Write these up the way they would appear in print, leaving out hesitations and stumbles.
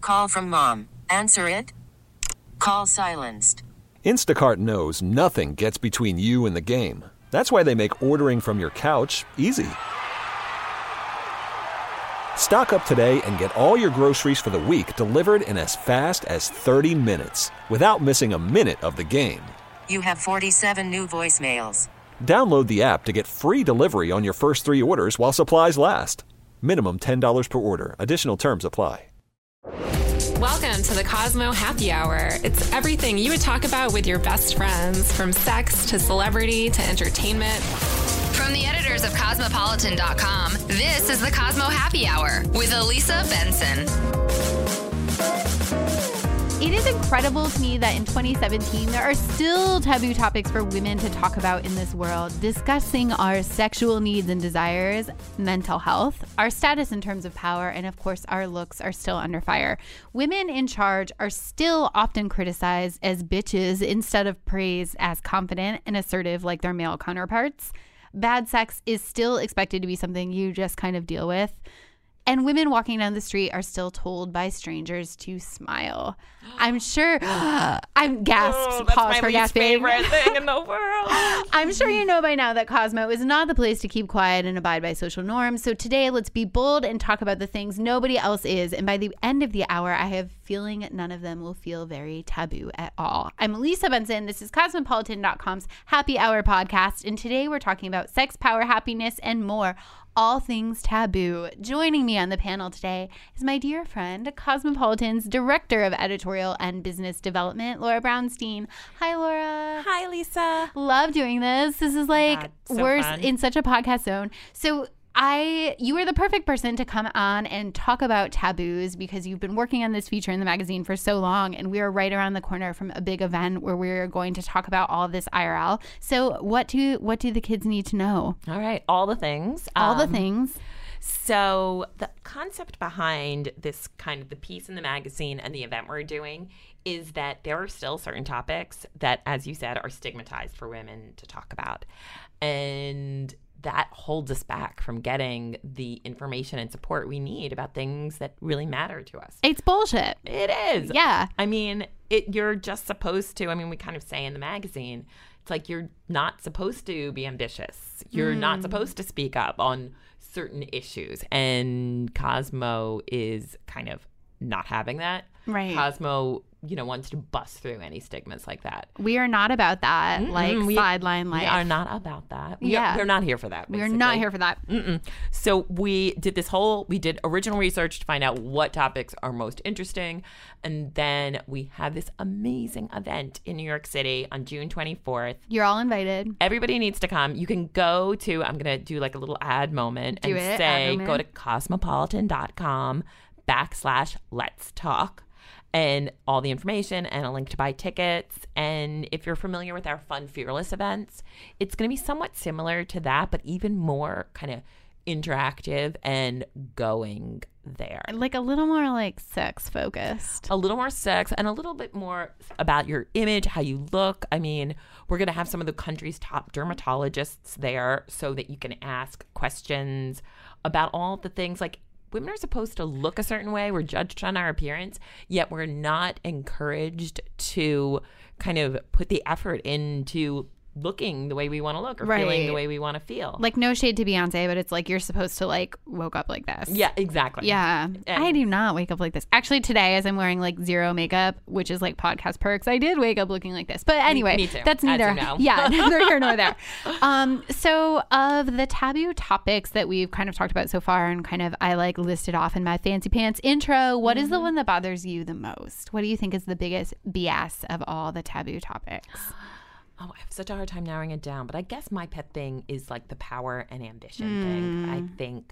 Call from mom. Answer it. Call silenced. Instacart knows nothing gets between you and the game. That's why they make ordering from your couch easy. Stock up today and get all your groceries for the week delivered in as fast as 30 minutes without missing a minute of the game. You have 47 new voicemails. Download the app to get free delivery on your first 3 orders while supplies last. Minimum $10 per order. Additional terms apply. Welcome to the Cosmo Happy Hour. It's everything you would talk about with your best friends, from sex to celebrity to entertainment. From the editors of Cosmopolitan.com, this is the Cosmo Happy Hour with Elisa Benson. It is incredible to me that in 2017, there are still taboo topics for women to talk about in this world, discussing our sexual needs and desires, mental health, our status in terms of power, and of course, our looks are still under fire. Women in charge are still often criticized as bitches instead of praised as confident and assertive like their male counterparts. Bad sex is still expected to be something you just kind of deal with. And women walking down the street are still told by strangers to smile. I'm sure. I'm gasped. That's Pause my for least gasping. favorite thing in the world. I'm sure you know by now that Cosmo is not the place to keep quiet and abide by social norms. So today, let's be bold and talk about the things nobody else is. And by the end of the hour, I have a feeling none of them will feel very taboo at all. I'm Lisa Benson. This is Cosmopolitan.com's Happy Hour podcast. And today we're talking about sex, power, happiness, and more. All things taboo. Joining me on the panel today is my dear friend, Cosmopolitan's Director of Editorial and Business Development, Laura Brownstein. Hi, Laura. Hi, Lisa. Love doing this. This is like we're in such a podcast zone. So you are the perfect person to come on and talk about taboos because you've been working on this feature in the magazine for so long, and we are right around the corner from a big event where we're going to talk about all of this IRL. So what do the kids need to know? All right, all the things. All the things. So the concept behind this kind of the piece in the magazine and the event we're doing is that there are still certain topics that, as you said, are stigmatized for women to talk about. And that holds us back from getting the information and support we need about things that really matter to us. It's bullshit. It is. Yeah. I mean, you're just supposed to, we kind of say in the magazine, it's like you're not supposed to be ambitious. You're not supposed to speak up on certain issues. And Cosmo is kind of not having that. Right. Cosmo, wants to bust through any stigmas like that. We are not about that, sideline life. We are not about that. We're not here for that, basically. We're not here for that. So we did original research to find out what topics are most interesting. And then we have this amazing event in New York City on June 24th. You're all invited. Everybody needs to come. You can go to, I'm going to do like a little ad moment go to cosmopolitan.com/let's talk. And all the information and a link to buy tickets. And if you're familiar with our Fun Fearless events, it's going to be somewhat similar to that, but even more kind of interactive and going there. Like a little more like sex focused. A little more sex and a little bit more about your image, how you look. We're going to have some of the country's top dermatologists there so that you can ask questions about all the things like women are supposed to look a certain way. We're judged on our appearance, yet we're not encouraged to kind of put the effort into looking the way we want to look or feeling the way we want to feel. Like, no shade to Beyonce, but it's like you're supposed to like woke up like this. Yeah, exactly. Yeah. And I do not wake up like this. Actually, today, as I'm wearing like zero makeup, which is like podcast perks, I did wake up looking like this. But anyway, me too, that's neither. as you know. Yeah, neither here nor there. So of the taboo topics that we've kind of talked about so far and kind of I like listed off in my fancy pants intro, what is the one that bothers you the most? What do you think is the biggest BS of all the taboo topics? Oh, I have such a hard time narrowing it down. But I guess my pet thing is like the power and ambition thing. I think,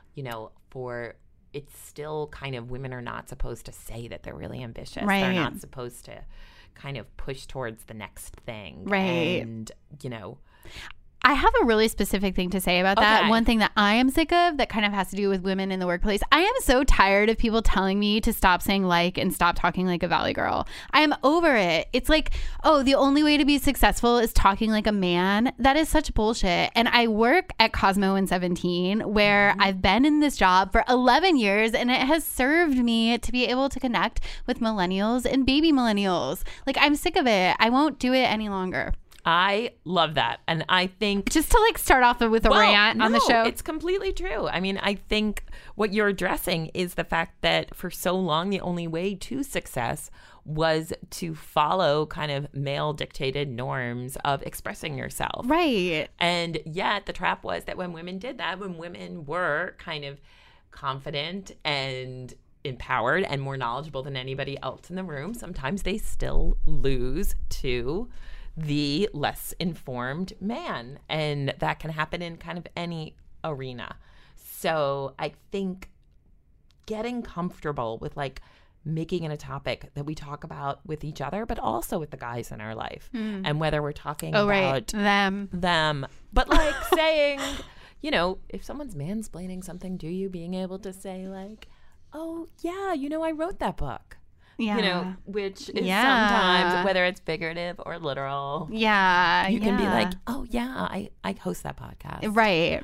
it's still kind of women are not supposed to say that they're really ambitious. Right. They're not supposed to kind of push towards the next thing. Right. And, I have a really specific thing to say about that. Okay. One thing that I am sick of that kind of has to do with women in the workplace. I am so tired of people telling me to stop saying like and stop talking like a Valley girl. I am over it. It's like, oh, the only way to be successful is talking like a man. That is such bullshit. And I work at Cosmo in 17, where I've been in this job for 11 years, and it has served me to be able to connect with millennials and baby millennials. Like, I'm sick of it. I won't do it any longer. I love that. And I think Just to like start off with a rant on the show. It's completely true. I mean, I think what you're addressing is the fact that for so long, the only way to success was to follow kind of male dictated norms of expressing yourself. Right. And yet the trap was that when women did that, when women were kind of confident and empowered and more knowledgeable than anybody else in the room, sometimes they still lose to the less informed man. And that can happen in kind of any arena. So I think getting comfortable with like making it a topic that we talk about with each other, but also with the guys in our life. And whether we're talking about them, but like saying, you know, if someone's mansplaining something to you, being able to say like, oh yeah, you know, I wrote that book. Yeah. You know, which is sometimes, whether it's figurative or literal. Yeah. You can be like, oh yeah, I host that podcast. Right.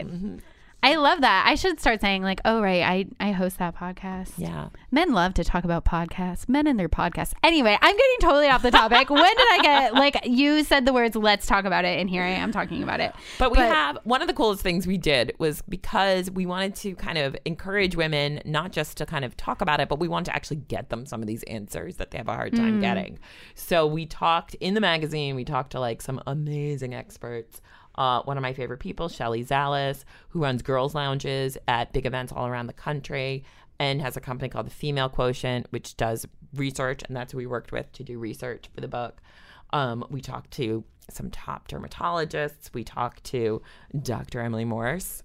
I love that. I should start saying like, oh, right, I host that podcast. Yeah. Men love to talk about podcasts. Men and their podcasts. Anyway, I'm getting totally off the topic. When did I get, like, you said the words, let's talk about it, and here I am talking about it. But we have, one of the coolest things we did was because we wanted to kind of encourage women, not just to kind of talk about it, but we wanted to actually get them some of these answers that they have a hard time getting. So we talked in the magazine, we talked to like some amazing experts. One of my favorite people, Shelly Zalis, who runs girls' lounges at big events all around the country and has a company called the Female Quotient, which does research, and that's who we worked with to do research for the book. We talked to some top dermatologists. We talked to Dr. Emily Morse.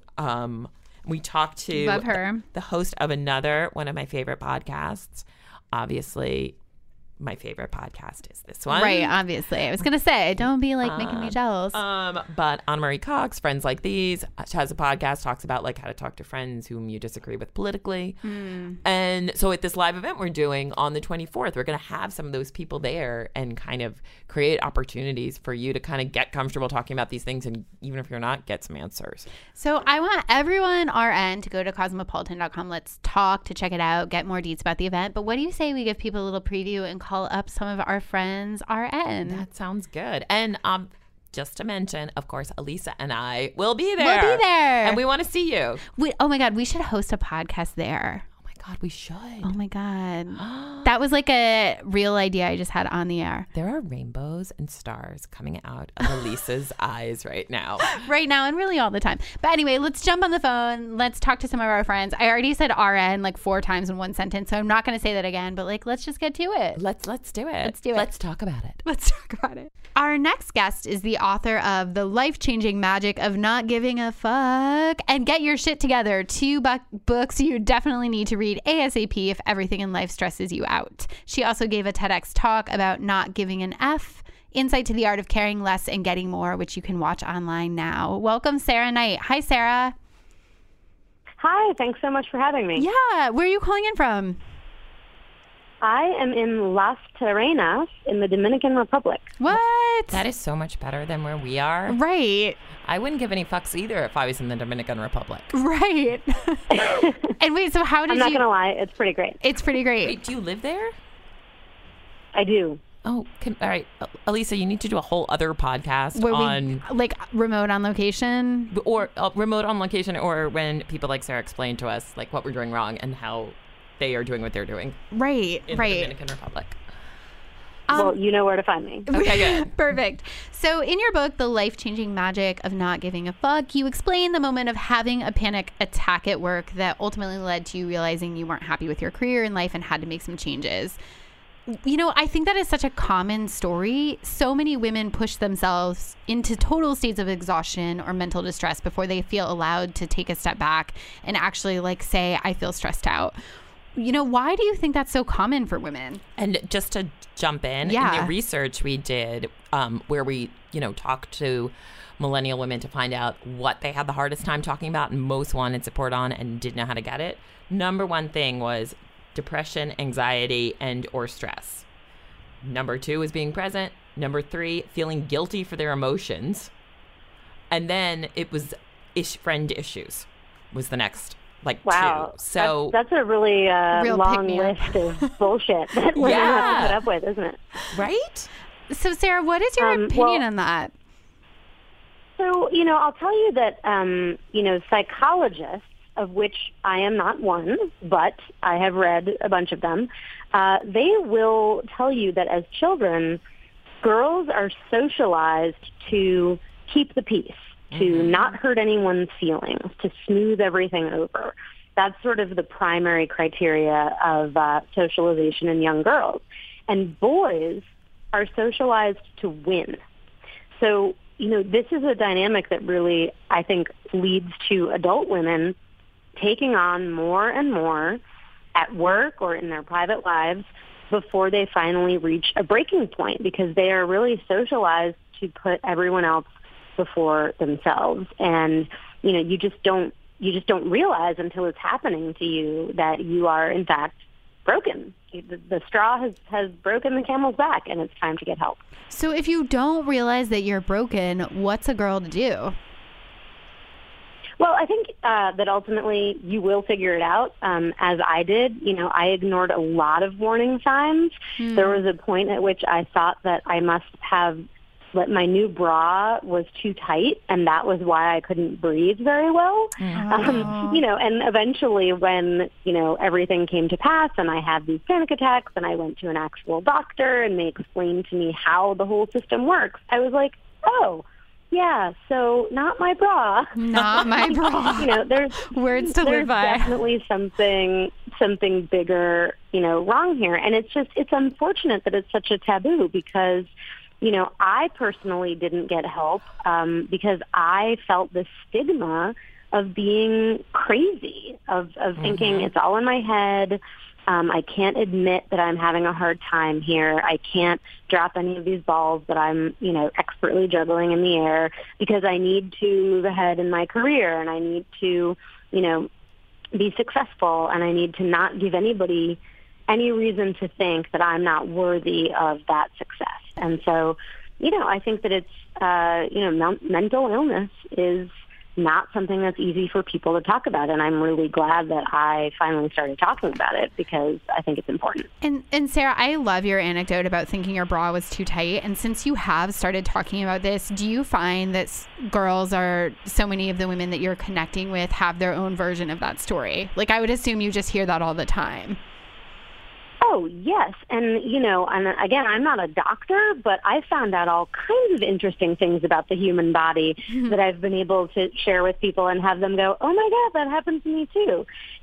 We talked to Love her. The host of another one of my favorite podcasts. Obviously, my favorite podcast is this one. Right, obviously. I was going to say, don't be like making me jealous. But Anna-Marie Cox, Friends Like These, has a podcast, talks about like how to talk to friends whom you disagree with politically. And so at this live event we're doing on the 24th, we're going to have some of those people there and kind of create opportunities for you to kind of get comfortable talking about these things, and even if you're not, get some answers. So I want everyone RN to go to cosmopolitan.com. Let's talk to check it out, get more deets about the event. But what do you say we give people a little preview and call up some of our friends RN? That sounds good. And just to mention, of course, Elisa and I will be there. We'll be there. And we want to see you. Oh my God, we should host a podcast there. Oh my God, we should. Oh my God. That was like a real idea I just had on the air. There are rainbows and stars coming out of Elisa's eyes right now. Right now and really all the time. But anyway, let's jump on the phone. Let's talk to some of our friends. I already said RN like 4 times in one sentence, so I'm not going to say that again, but like, let's just get to it. Let's do it. Let's do it. Let's talk about it. Let's talk about it. Our next guest is the author of The Life-Changing Magic of Not Giving a Fuck and Get Your Shit Together, 2 books you definitely need to read ASAP if everything in life stresses you out. She also gave a TEDx talk about not giving an F, insight to the art of caring less and getting more, which you can watch online now. Welcome, Sarah Knight. Hi, Sarah. Hi, thanks so much for having me. Yeah, where are you calling in from? I am in Las Terrenas in the Dominican Republic. What? That is so much better than where we are. Right. I wouldn't give any fucks either if I was in the Dominican Republic. Right. And wait, so how did I'm not going to lie, it's pretty great. It's pretty great. Wait, do you live there? I do. Oh, all right. Elisa, you need to do a whole other podcast Where on... like remote on location? Or remote on location, or when people like Sarah explain to us like what we're doing wrong and how they are doing what they're doing. Right, in right. the Dominican Republic. Well, you know where to find me. Okay, good. Perfect. So in your book, The Life-Changing Magic of Not Giving a Fuck, you explain the moment of having a panic attack at work that ultimately led to you realizing you weren't happy with your career in life and had to make some changes. You know, I think that is such a common story. So many women push themselves into total states of exhaustion or mental distress before they feel allowed to take a step back and actually like say, I feel stressed out. You know, why do you think that's so common for women? And just to jump in. Yeah. In the research we did, where we, talked to millennial women to find out what they had the hardest time talking about and most wanted support on and didn't know how to get it. Number one thing was depression, anxiety, and or stress. Number 2 is being present. Number 3, feeling guilty for their emotions. And then it was friend issues was the next, wow. 2. So that's a really Real long pick-me-up. list of bullshit that women have to put up with, isn't it? right? So, Sarah, what is your opinion on that? So, I'll tell you that, psychologists, of which I am not one, but I have read a bunch of them, they will tell you that as children, girls are socialized to keep the peace, to not hurt anyone's feelings, to smooth everything over. That's sort of the primary criteria of socialization in young girls. And boys are socialized to win. So, this is a dynamic that really, I think, leads to adult women taking on more and more at work or in their private lives before they finally reach a breaking point, because they are really socialized to put everyone else before themselves. And, you just don't realize until it's happening to you that you are, in fact, broken. The straw has broken the camel's back, and it's time to get help. So if you don't realize that you're broken, what's a girl to do? Well, I think that ultimately you will figure it out, as I did. I ignored a lot of warning signs. There was a point at which I thought that I must have my new bra was too tight, and that was why I couldn't breathe very well. And eventually when, everything came to pass and I had these panic attacks and I went to an actual doctor and they explained to me how the whole system works, I was like, oh, yeah, so not my bra. Not my bra. There's words to live by. There's definitely something bigger, wrong here. And it's unfortunate that it's such a taboo because, I personally didn't get help because I felt the stigma of being crazy, of thinking it's all in my head. I can't admit that I'm having a hard time here. I can't drop any of these balls that I'm, expertly juggling in the air because I need to move ahead in my career and I need to, be successful and I need to not give anybody any reason to think that I'm not worthy of that success. And so, I think that it's, mental illness is not something that's easy for people to talk about. And I'm really glad that I finally started talking about it because I think it's important. And Sarah, I love your anecdote about thinking your bra was too tight. And since you have started talking about this, do you find that so many of the women that you're connecting with have their own version of that story? Like, I would assume you just hear that all the time. Oh, yes. And, and again, I'm not a doctor, but I found out all kinds of interesting things about the human body that I've been able to share with people and have them go, oh, my God, that happened to me, too.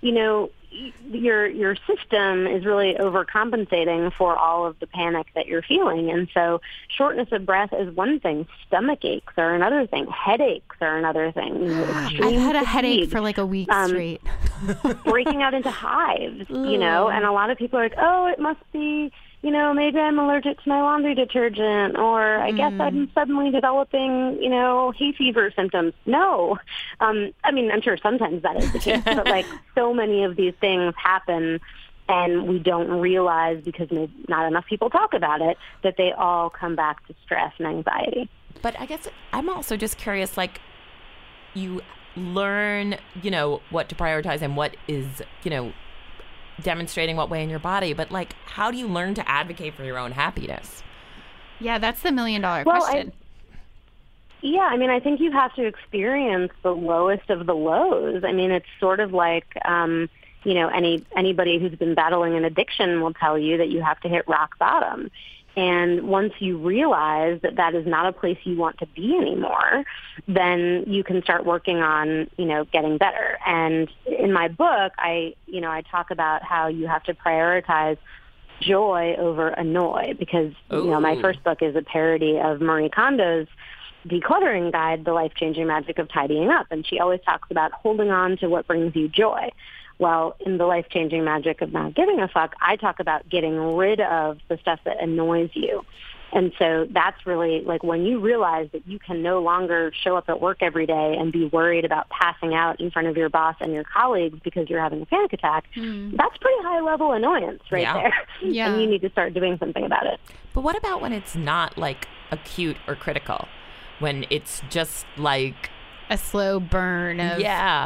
Your system is really overcompensating for all of the panic that you're feeling. And so shortness of breath is one thing. Stomach aches are another thing. Headaches are another thing. I've had a headache for like a week straight. Breaking out into hives, and a lot of people are like, oh, it must be, maybe I'm allergic to my laundry detergent, or I guess I'm suddenly developing, hay fever symptoms. No. I'm sure sometimes that is the case, but like so many of these things happen and we don't realize because not enough people talk about it, that they all come back to stress and anxiety. But I guess I'm also just curious, like, you learn, what to prioritize and what is, demonstrating what way in your body. But, like, how do you learn to advocate for your own happiness? Yeah, that's the $1 million question. I think you have to experience the lowest of the lows. It's sort of like, anybody who's been battling an addiction will tell you that you have to hit rock bottom. And once you realize that that is not a place you want to be anymore, then you can start working on, getting better. And in my book, I talk about how you have to prioritize joy over annoy because, my first book is a parody of Marie Kondo's decluttering guide, The Life-Changing Magic of Tidying Up. And she always talks about holding on to what brings you joy. Well, in The Life-Changing Magic of Not Giving a Fuck, I talk about getting rid of the stuff that annoys you. And so that's really like when you realize that you can no longer show up at work every day and be worried about passing out in front of your boss and your colleagues because you're having a panic attack, that's pretty high-level annoyance right there. Yeah. And you need to start doing something about it. But what about when it's not like acute or critical? When it's just like A slow burn of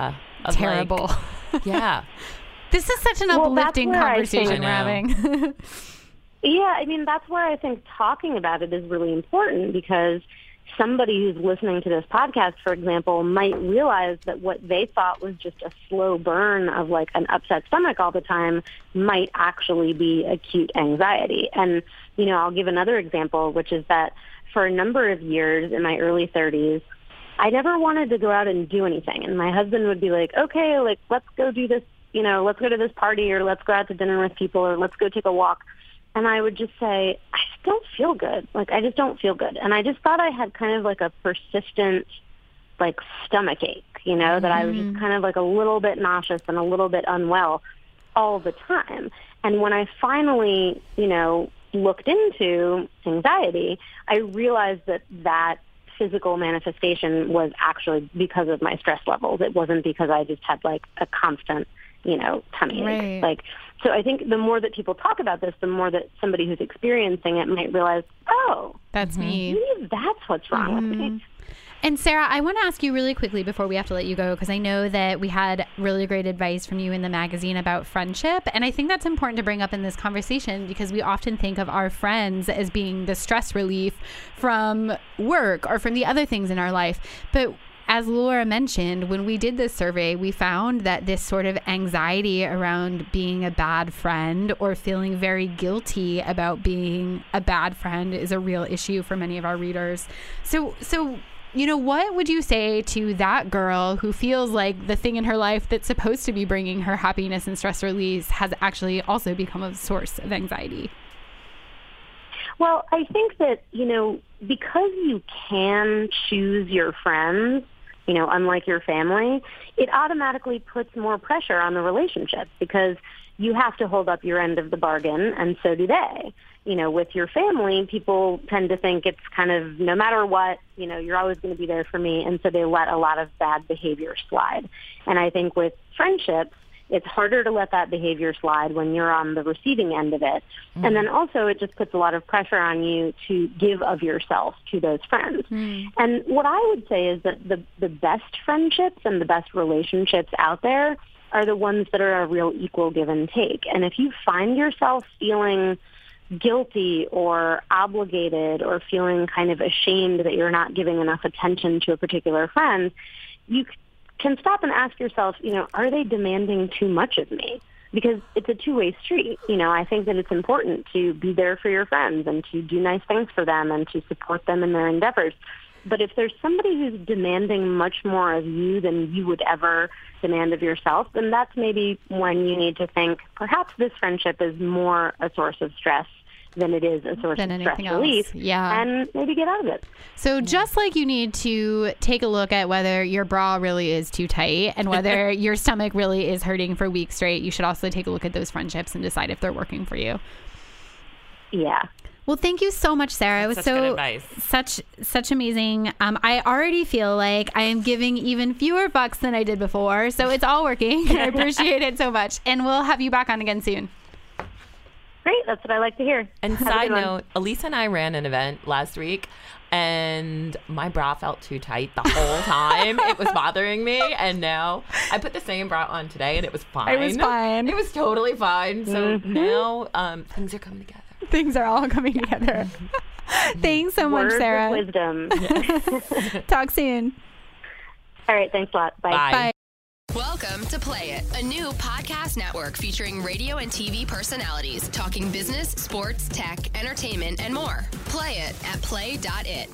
of terrible. Like, yeah. This is such an uplifting conversation we're having. Yeah, I mean, that's where I think talking about it is really important, because somebody who's listening to this podcast, for example, might realize that what they thought was just a slow burn of like an upset stomach all the time might actually be acute anxiety. And, you know, I'll give another example, which is that for a number of years in my early 30s, I never wanted to go out and do anything. And my husband would be like, okay, like, let's go do this, you know, let's go to this party, or let's go out to dinner with people, or let's go take a walk. And I would just say, I just don't feel good. Like, I just don't feel good. And I just thought I had kind of like a persistent, like, stomach ache, you know, that I was just kind of like a little bit nauseous and a little bit unwell all the time. And when I finally, you know, looked into anxiety, I realized that that physical manifestation was actually because of my stress levels. It wasn't because I just had like a constant, you know, tummy ache. Like, so I think the more that people talk about this, the more that somebody who's experiencing it might realize, oh, that's me. Maybe that's what's wrong with me. And Sarah, I want to ask you really quickly before we have to let you go, because I know that we had really great advice from you in the magazine about friendship. And I think that's important to bring up in this conversation, because we often think of our friends as being the stress relief from work or from the other things in our life. But as Laura mentioned, when we did this survey, we found that this sort of anxiety around being a bad friend or feeling very guilty about being a bad friend is a real issue for many of our readers. So, you know, what would you say to that girl who feels like the thing in her life that's supposed to be bringing her happiness and stress release has actually also become a source of anxiety? Well, I think that, you know, because you can choose your friends, you know, unlike your family, it automatically puts more pressure on the relationship, because you have to hold up your end of the bargain, and so do they. You know, with your family, people tend to think it's kind of no matter what, you know, you're always going to be there for me, and so they let a lot of bad behavior slide. And I think with friendships, it's harder to let that behavior slide when you're on the receiving end of it. And then also it just puts a lot of pressure on you to give of yourself to those friends. And what I would say is that the best friendships and the best relationships out there are the ones that are a real equal give and take. And if you find yourself feeling guilty or obligated or feeling kind of ashamed that you're not giving enough attention to a particular friend, you can stop and ask yourself, you know, are they demanding too much of me? Because it's a two-way street. You know, I think that it's important to be there for your friends and to do nice things for them and to support them in their endeavors. But if there's somebody who's demanding much more of you than you would ever demand of yourself, then that's maybe when you need to think, perhaps this friendship is more a source of stress than it is a source of stress relief, and maybe get out of it. So just like you need to take a look at whether your bra really is too tight and whether your stomach really is hurting for weeks straight, you should also take a look at those friendships and decide if they're working for you. Yeah. Well, thank you so much, Sarah. It was so such amazing. I already feel like I am giving even fewer fucks than I did before, so it's all working. I appreciate it so much, and we'll have you back on again soon. Great. That's what I like to hear. And side note, Elisa and I ran an event last week, and my bra felt too tight the whole time. It was bothering me, and now I put the same bra on today, and it was fine. It was fine. It was totally fine. So now things are coming together. Things are all coming together. Thanks so much, Sarah. Words of wisdom. Talk soon. All right. Thanks a lot. Bye. Bye. Welcome to Play It, a new podcast network featuring radio and TV personalities talking business, sports, tech, entertainment, and more. Play it at play.it.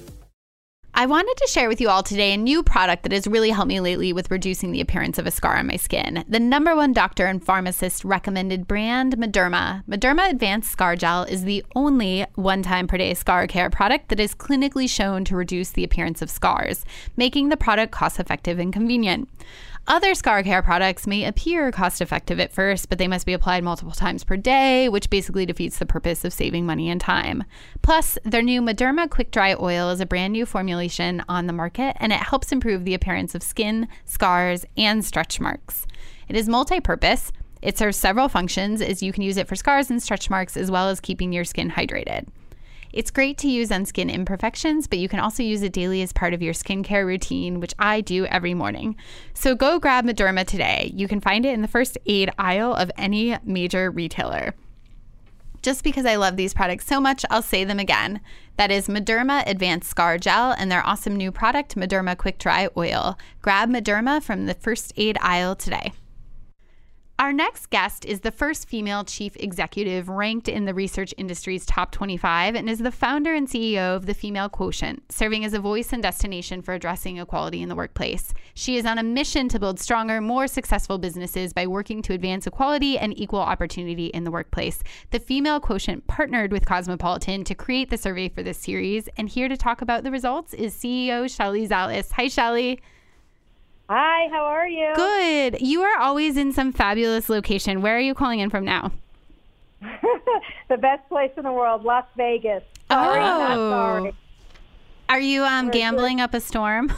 I wanted to share with you all today a new product that has really helped me lately with reducing the appearance of a scar on my skin. The #1 doctor and pharmacist recommended brand, Mederma. Mederma Advanced Scar Gel is the only one-time per day scar care product that is clinically shown to reduce the appearance of scars, making the product cost-effective and convenient. Other scar care products may appear cost-effective at first, but they must be applied multiple times per day, which basically defeats the purpose of saving money and time. Plus, their new Mederma Quick Dry Oil is a brand new formulation on the market, and it helps improve the appearance of skin, scars, and stretch marks. It is multi-purpose. It serves several functions, as you can use it for scars and stretch marks, as well as keeping your skin hydrated. It's great to use on skin imperfections, but you can also use it daily as part of your skincare routine, which I do every morning. So go grab Mederma today. You can find it in the first aid aisle of any major retailer. Just because I love these products so much, I'll say them again. That is Mederma Advanced Scar Gel and their awesome new product, Mederma Quick Dry Oil. Grab Mederma from the first aid aisle today. Our next guest is the first female chief executive ranked in the research industry's top 25 and is the founder and CEO of the Female Quotient, serving as a voice and destination for addressing equality in the workplace. She is on a mission to build stronger, more successful businesses by working to advance equality and equal opportunity in the workplace. The Female Quotient partnered with Cosmopolitan to create the survey for this series, and here to talk about the results is CEO Shelly Zalis. Hi, Shelly. Hi, how are you? Good. You are always in some fabulous location. Where are you calling in from now? The best place in the world, Las Vegas. Sorry, not sorry. Are you gambling up a storm?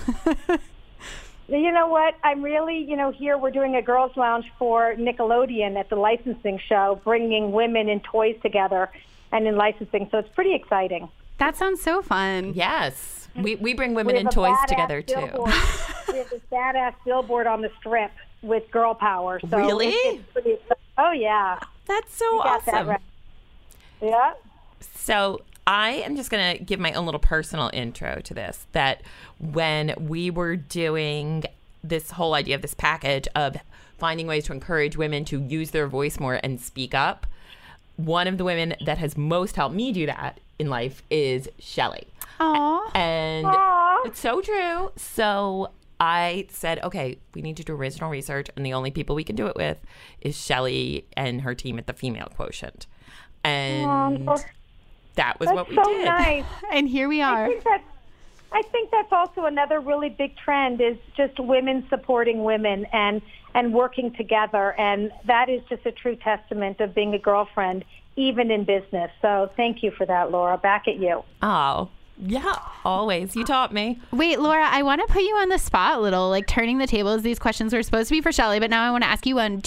You know what? I'm really, here we're doing a girls' lounge for Nickelodeon at the licensing show, bringing women and toys together and in licensing. So it's pretty exciting. That sounds so fun. Yes. We bring women and toys together, too. We have this badass billboard on the Strip with girl power. So really? It's pretty exciting. Oh, yeah. That's so awesome. That right. Yeah. So I am just going to give my own little personal intro to this, that when we were doing this whole idea of this package of finding ways to encourage women to use their voice more and speak up, one of the women that has most helped me do that in life is Shelly. Aww. And it's so true. So I said, okay, we need to do original research, and the only people we can do it with is Shelly and her team at the Female Quotient. And that was what we did. Nice. And here we are. I think that's also another really big trend is just women supporting women and working together. And that is just a true testament of being a girlfriend, even in business. So thank you for that, Laura. Back at you. Oh, yeah, always. You taught me. Wait, Laura, I want to put you on the spot a little, like turning the tables. These questions were supposed to be for Shelly, but now I want to ask you one.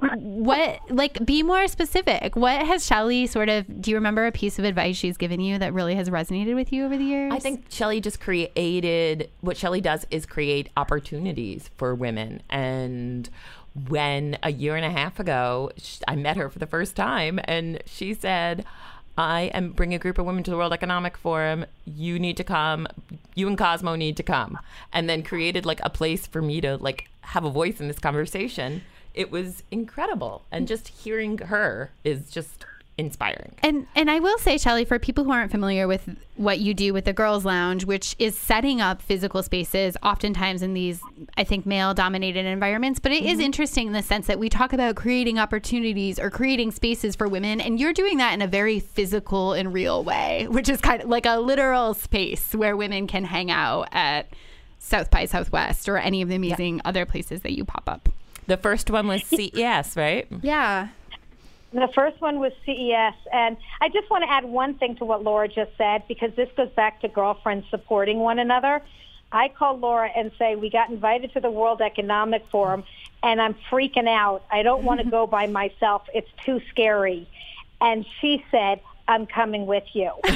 Be more specific. What has Shelly do you remember a piece of advice she's given you that really has resonated with you over the years? I think Shelly what Shelly does is create opportunities for women. And when a year and a half ago, I met her for the first time, and she said, I am bringing a group of women to the World Economic Forum. You need to come. You and Cosmo need to come. And then created like a place for me to like have a voice in this conversation. It was incredible. And just hearing her is just inspiring. And I will say, Shelly, for people who aren't familiar with what you do with the Girls Lounge, which is setting up physical spaces, oftentimes in these, I think, male-dominated environments, but it is interesting in the sense that we talk about creating opportunities or creating spaces for women, and you're doing that in a very physical and real way, which is kind of like a literal space where women can hang out at South by Southwest or any of the amazing other places that you pop up. The first one was CES, right? Yeah. The first one was CES, and I just want to add one thing to what Laura just said, because this goes back to girlfriends supporting one another. I call Laura and say, we got invited to the World Economic Forum, and I'm freaking out. I don't want to go by myself. It's too scary. And she said, I'm coming with you. So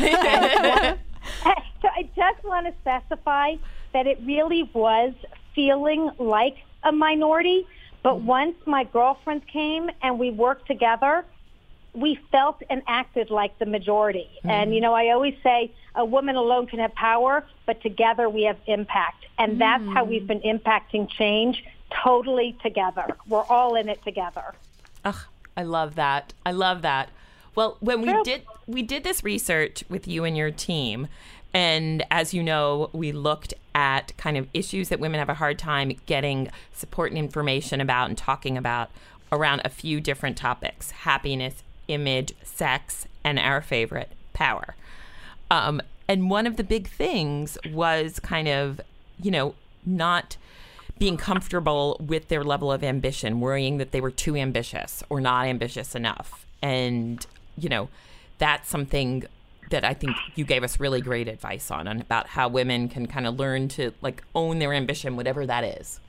I just want to specify that it really was feeling like a minority. But once my girlfriends came and we worked together, we felt and acted like the majority. And, I always say a woman alone can have power, but together we have impact. And that's how we've been impacting change, totally together. We're all in it together. Ugh, I love that. I love that. Well, when we did this research with you and your team, and as you know, we looked at kind of issues that women have a hard time getting support and information about and talking about around a few different topics: happiness, image, sex, and our favorite, power. And one of the big things was kind of, not being comfortable with their level of ambition, worrying that they were too ambitious or not ambitious enough. And, that's something that I think you gave us really great advice on about how women can kind of learn to own their ambition, whatever that is.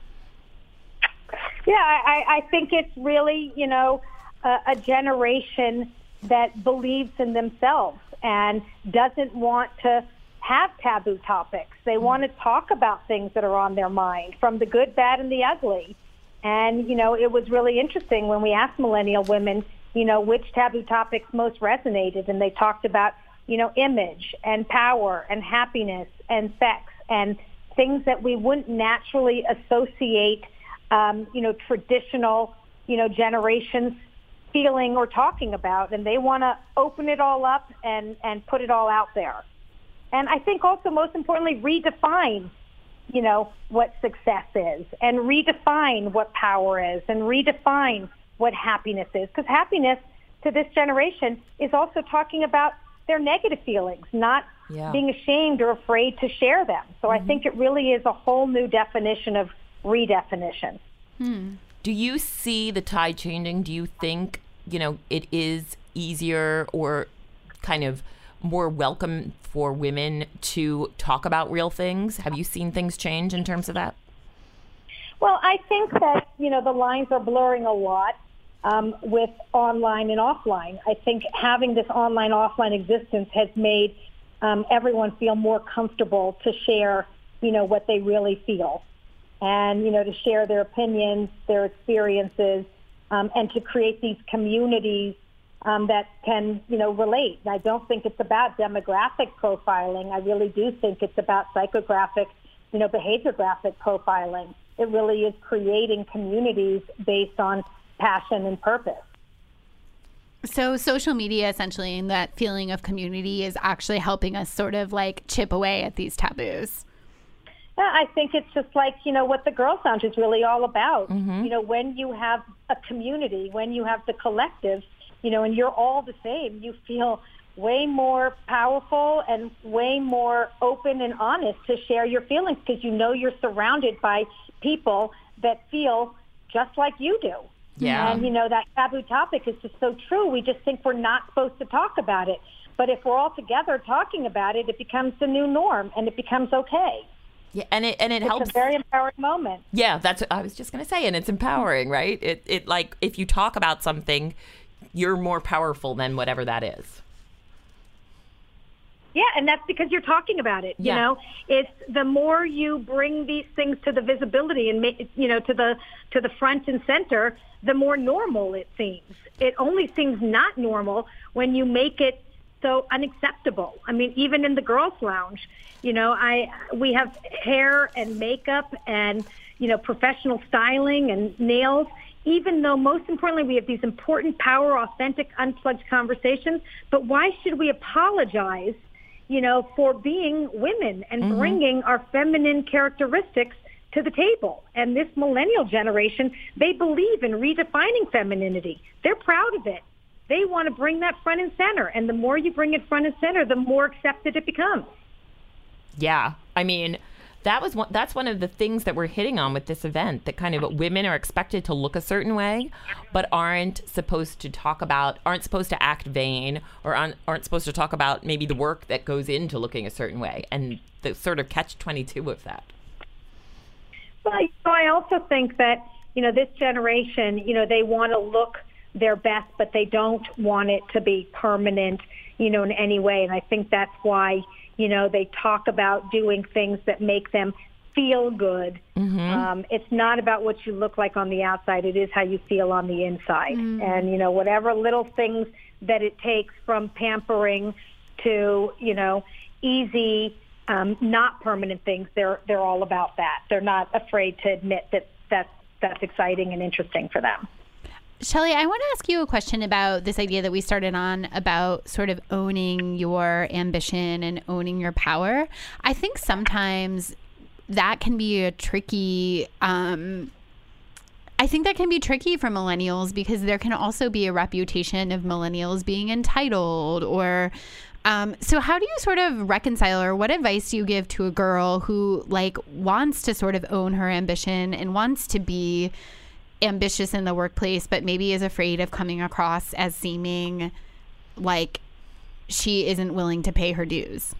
Yeah, I think it's really, a generation that believes in themselves and doesn't want to have taboo topics. They want to talk about things that are on their mind, from the good, bad, and the ugly. And, it was really interesting when we asked millennial women, which taboo topics most resonated. And they talked about, image and power and happiness and sex and things that we wouldn't naturally associate, traditional, generations feeling or talking about. And they want to open it all up and put it all out there. And I think also, most importantly, redefine, what success is, and redefine what power is, and redefine what happiness is. Because happiness to this generation is also talking about their negative feelings, not being ashamed or afraid to share them. So I think it really is a whole new definition of redefinition. Do you see the tide changing? Do you think, it is easier or kind of more welcome for women to talk about real things? Have you seen things change in terms of that? Well, I think that, the lines are blurring a lot with online and offline. I think having this online-offline existence has made everyone feel more comfortable to share, what they really feel, and, to share their opinions, their experiences, and to create these communities that can, relate. And I don't think it's about demographic profiling. I really do think it's about psychographic, behaviorographic profiling. It really is creating communities based on passion and purpose. So social media, essentially, and that feeling of community is actually helping us sort of chip away at these taboos. Yeah, I think it's just what the Girl Lounge is really all about. When you have a community, when you have the collective, and you're all the same, you feel way more powerful and way more open and honest to share your feelings, because you're surrounded by people that feel just like you do. Yeah. And, that taboo topic is just so true. We just think we're not supposed to talk about it. But if we're all together talking about it, it becomes the new norm, and it becomes okay. Yeah, and it helps. It's a very empowering moment. Yeah, that's what I was just going to say, and it's empowering, right? It if you talk about something, you're more powerful than whatever that is. Yeah, and that's because you're talking about it. It's the more you bring these things to the visibility and to the front and center, the more normal it seems. It only seems not normal when you make it so unacceptable. I mean, even in the Girls Lounge, we have hair and makeup and professional styling and nails. Even though, most importantly, we have these important, power, authentic, unplugged conversations. But why should we apologize, for being women and bringing our feminine characteristics to the table? And this millennial generation, they believe in redefining femininity. They're proud of it. They want to bring that front and center. And the more you bring it front and center, the more accepted it becomes. Yeah. I mean, that's one of the things that we're hitting on with this event, that kind of women are expected to look a certain way, but aren't supposed to act vain, or aren't supposed to talk about maybe the work that goes into looking a certain way, and the sort of catch-22 of that. Well, I also think that, this generation, they want to look their best, but they don't want it to be permanent, in any way. And I think that's why, they talk about doing things that make them feel good. It's not about what you look like on the outside. It is how you feel on the inside. And, whatever little things that it takes, from pampering to, easy, not permanent things, they're all about that. They're not afraid to admit that that's exciting and interesting for them. Shelley, I want to ask you a question about this idea that we started on about sort of owning your ambition and owning your power. I think sometimes that can be a tricky, I think that can be tricky for millennials, because there can also be a reputation of millennials being entitled or So how do you sort of reconcile, or what advice do you give to a girl who like wants to sort of own her ambition and wants to be ambitious in the workplace, but maybe is afraid of coming across as seeming like she isn't willing to pay her dues?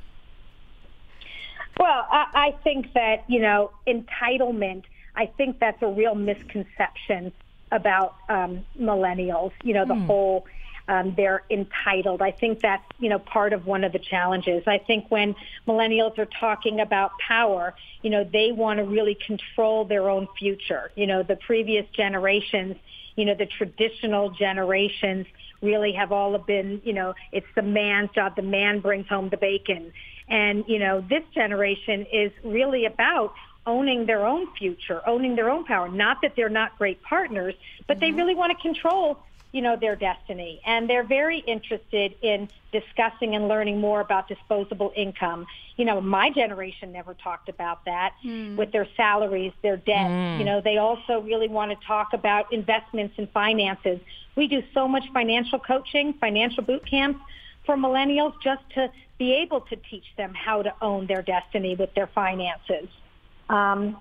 Well, I think that, entitlement, I think that's a real misconception about millennials, the whole they're entitled. I think that's, part of one of the challenges. I think when millennials are talking about power, they want to really control their own future. The previous generations, the traditional generations really have all been, it's the man's job. The man brings home the bacon. And, this generation is really about owning their own future, owning their own power. Not that they're not great partners, but they really want to control, their destiny. And they're very interested in discussing and learning more about disposable income. My generation never talked about that with their salaries, their debt. They also really want to talk about investments and finances. We do so much financial coaching, financial boot camps for millennials just to be able to teach them how to own their destiny with their finances. And,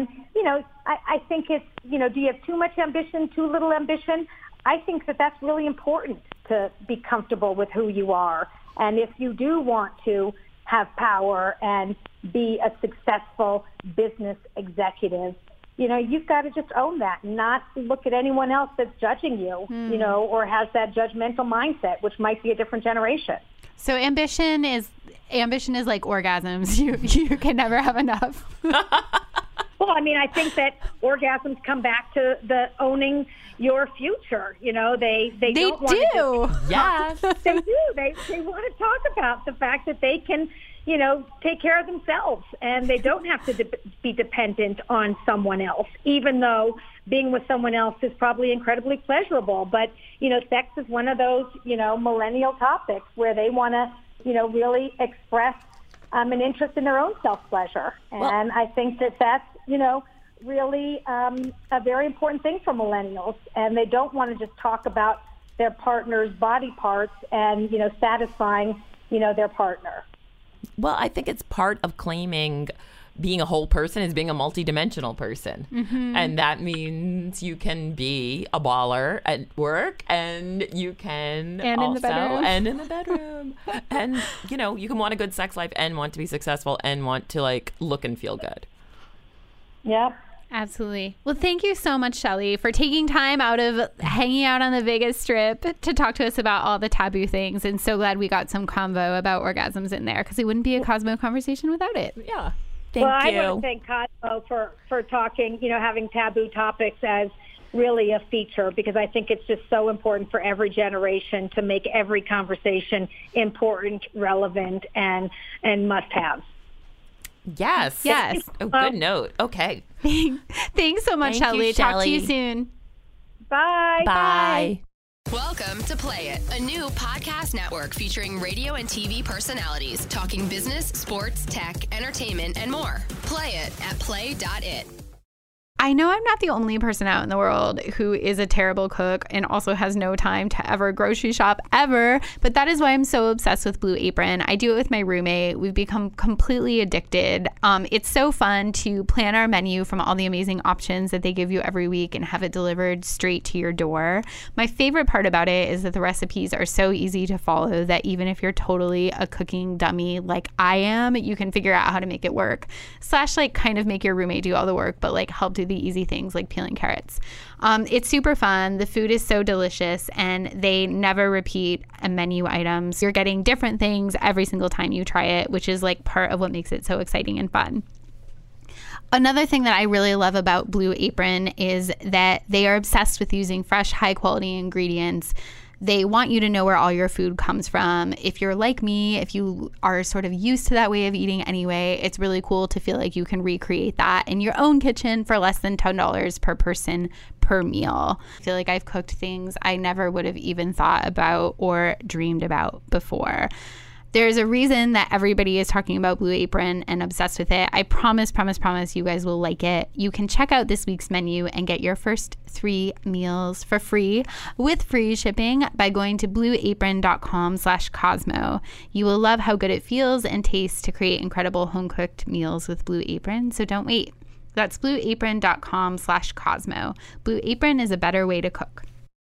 I think it's, do you have too much ambition, too little ambition? I think that that's really important to be comfortable with who you are. And if you do want to have power and be a successful business executive, you've got to just own that, not look at anyone else that's judging you, or has that judgmental mindset, which might be a different generation. So ambition is like orgasms. You can never have enough. Well, I think that orgasms come back to the owning your future. They don't want to. Yes. They do. They want to talk about the fact that they can, take care of themselves, and they don't have to be dependent on someone else, even though being with someone else is probably incredibly pleasurable. But, sex is one of those, millennial topics where they want to, really express an interest in their own self-pleasure. And I think that that's, really a very important thing for millennials. And they don't want to just talk about their partner's body parts and, satisfying, their partner. Well, I think it's part of claiming being a whole person is being a multidimensional person. And that means you can be a baller at work, and you can and in the bedroom. And, you can want a good sex life and want to be successful and want to look and feel good. Yeah. Absolutely. Well, thank you so much, Shelly, for taking time out of hanging out on the Vegas Strip to talk to us about all the taboo things. And so glad we got some convo about orgasms in there, because it wouldn't be a Cosmo conversation without it. Yeah. Thank you. I want to thank Cosmo for talking, having taboo topics as really a feature, because I think it's just so important for every generation to make every conversation important, relevant, and must-have. Yes. Oh, good note. Okay. Thanks so much, Shelly. Talk to you soon. Bye. Bye. Welcome to Play It, a new podcast network featuring radio and TV personalities talking business, sports, tech, entertainment, and more. Play it at play.it. I know I'm not the only person out in the world who is a terrible cook and also has no time to ever grocery shop ever, but that is why I'm so obsessed with Blue Apron. I do it with my roommate. We've become completely addicted. It's so fun to plan our menu from all the amazing options that they give you every week and have it delivered straight to your door. My favorite part about it is that the recipes are so easy to follow that even if you're totally a cooking dummy like I am, you can figure out how to make it work. / kind of make your roommate do all the work, but help do the easy things like peeling carrots. It's super fun. The food is so delicious, and they never repeat menu items. You're getting different things every single time you try it, which is part of what makes it so exciting and fun. Another thing that I really love about Blue Apron is that they are obsessed with using fresh, high-quality ingredients. They want you to know where all your food comes from. If you're like me, if you are sort of used to that way of eating anyway, it's really cool to feel like you can recreate that in your own kitchen for less than $10 per person per meal. I feel like I've cooked things I never would have even thought about or dreamed about before. There's a reason that everybody is talking about Blue Apron and obsessed with it. I promise you guys will like it. You can check out this week's menu and get your first 3 meals for free with free shipping by going to blueapron.com/Cosmo. You will love how good it feels and tastes to create incredible home-cooked meals with Blue Apron, so don't wait. That's blueapron.com/Cosmo. Blue Apron is a better way to cook.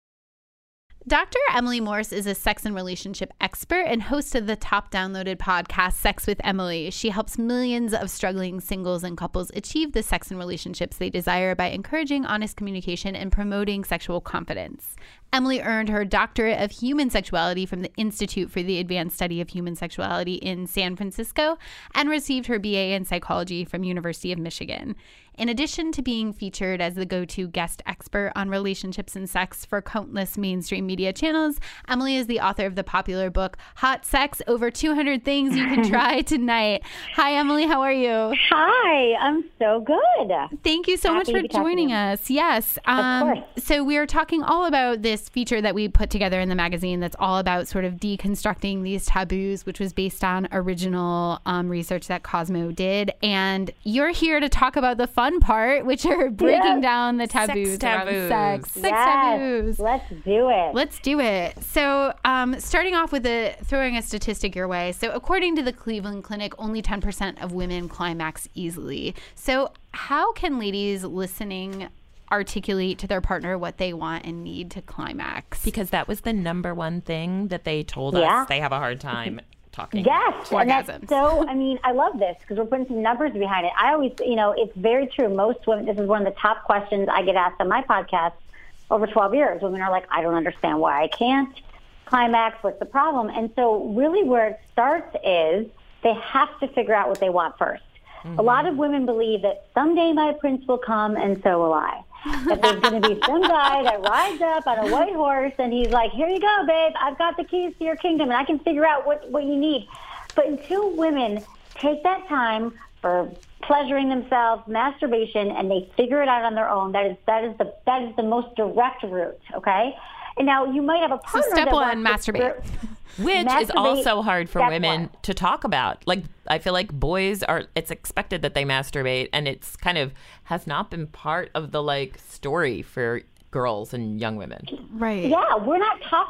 Dr. Emily Morse is a sex and relationship expert and host of the top downloaded podcast, Sex with Emily. She helps millions of struggling singles and couples achieve the sex and relationships they desire by encouraging honest communication and promoting sexual confidence. Emily earned her doctorate of human sexuality from the Institute for the Advanced Study of Human Sexuality in San Francisco and received her BA in psychology from University of Michigan. In addition to being featured as the go-to guest expert on relationships and sex for countless mainstream media channels, Emily is the author of the popular book, Hot Sex, Over 200 Things You Can Try Tonight. Hi, Emily. How are you? Hi. I'm so good. Thank you so much for joining us. Yes. Of course. So we are talking all about this feature that we put together in the magazine that's all about sort of deconstructing these taboos, which was based on original research that Cosmo did. And you're here to talk about the fun part, which are breaking down the taboos around sex. Sex taboos. Let's do it. Let's do it. So starting off with throwing a statistic your way. So according to the Cleveland Clinic, only 10% of women climax easily. So how can ladies listening articulate to their partner what they want and need to climax? Because that was the number one thing that they told us they have a hard time talking. Yes. And that's so, I love this because we're putting some numbers behind it. I always, it's very true. Most women, this is one of the top questions I get asked on my podcast over 12 years. Women are like, I don't understand why I can't climax. What's the problem? And so really where it starts is they have to figure out what they want first. Mm-hmm. A lot of women believe that someday my prince will come and so will I. That there's going to be some guy that rides up on a white horse and he's like, here you go, babe. I've got the keys to your kingdom and I can figure out what you need. But until women take that time for pleasuring themselves, masturbation, and they figure it out on their own, that is the most direct route, okay? And now you might have a partner so step one, masturbate. Which is also hard for women to talk about. Like, I feel like it's expected that they masturbate, and it's kind of has not been part of the story for girls and young women. Right. Yeah, we're not taught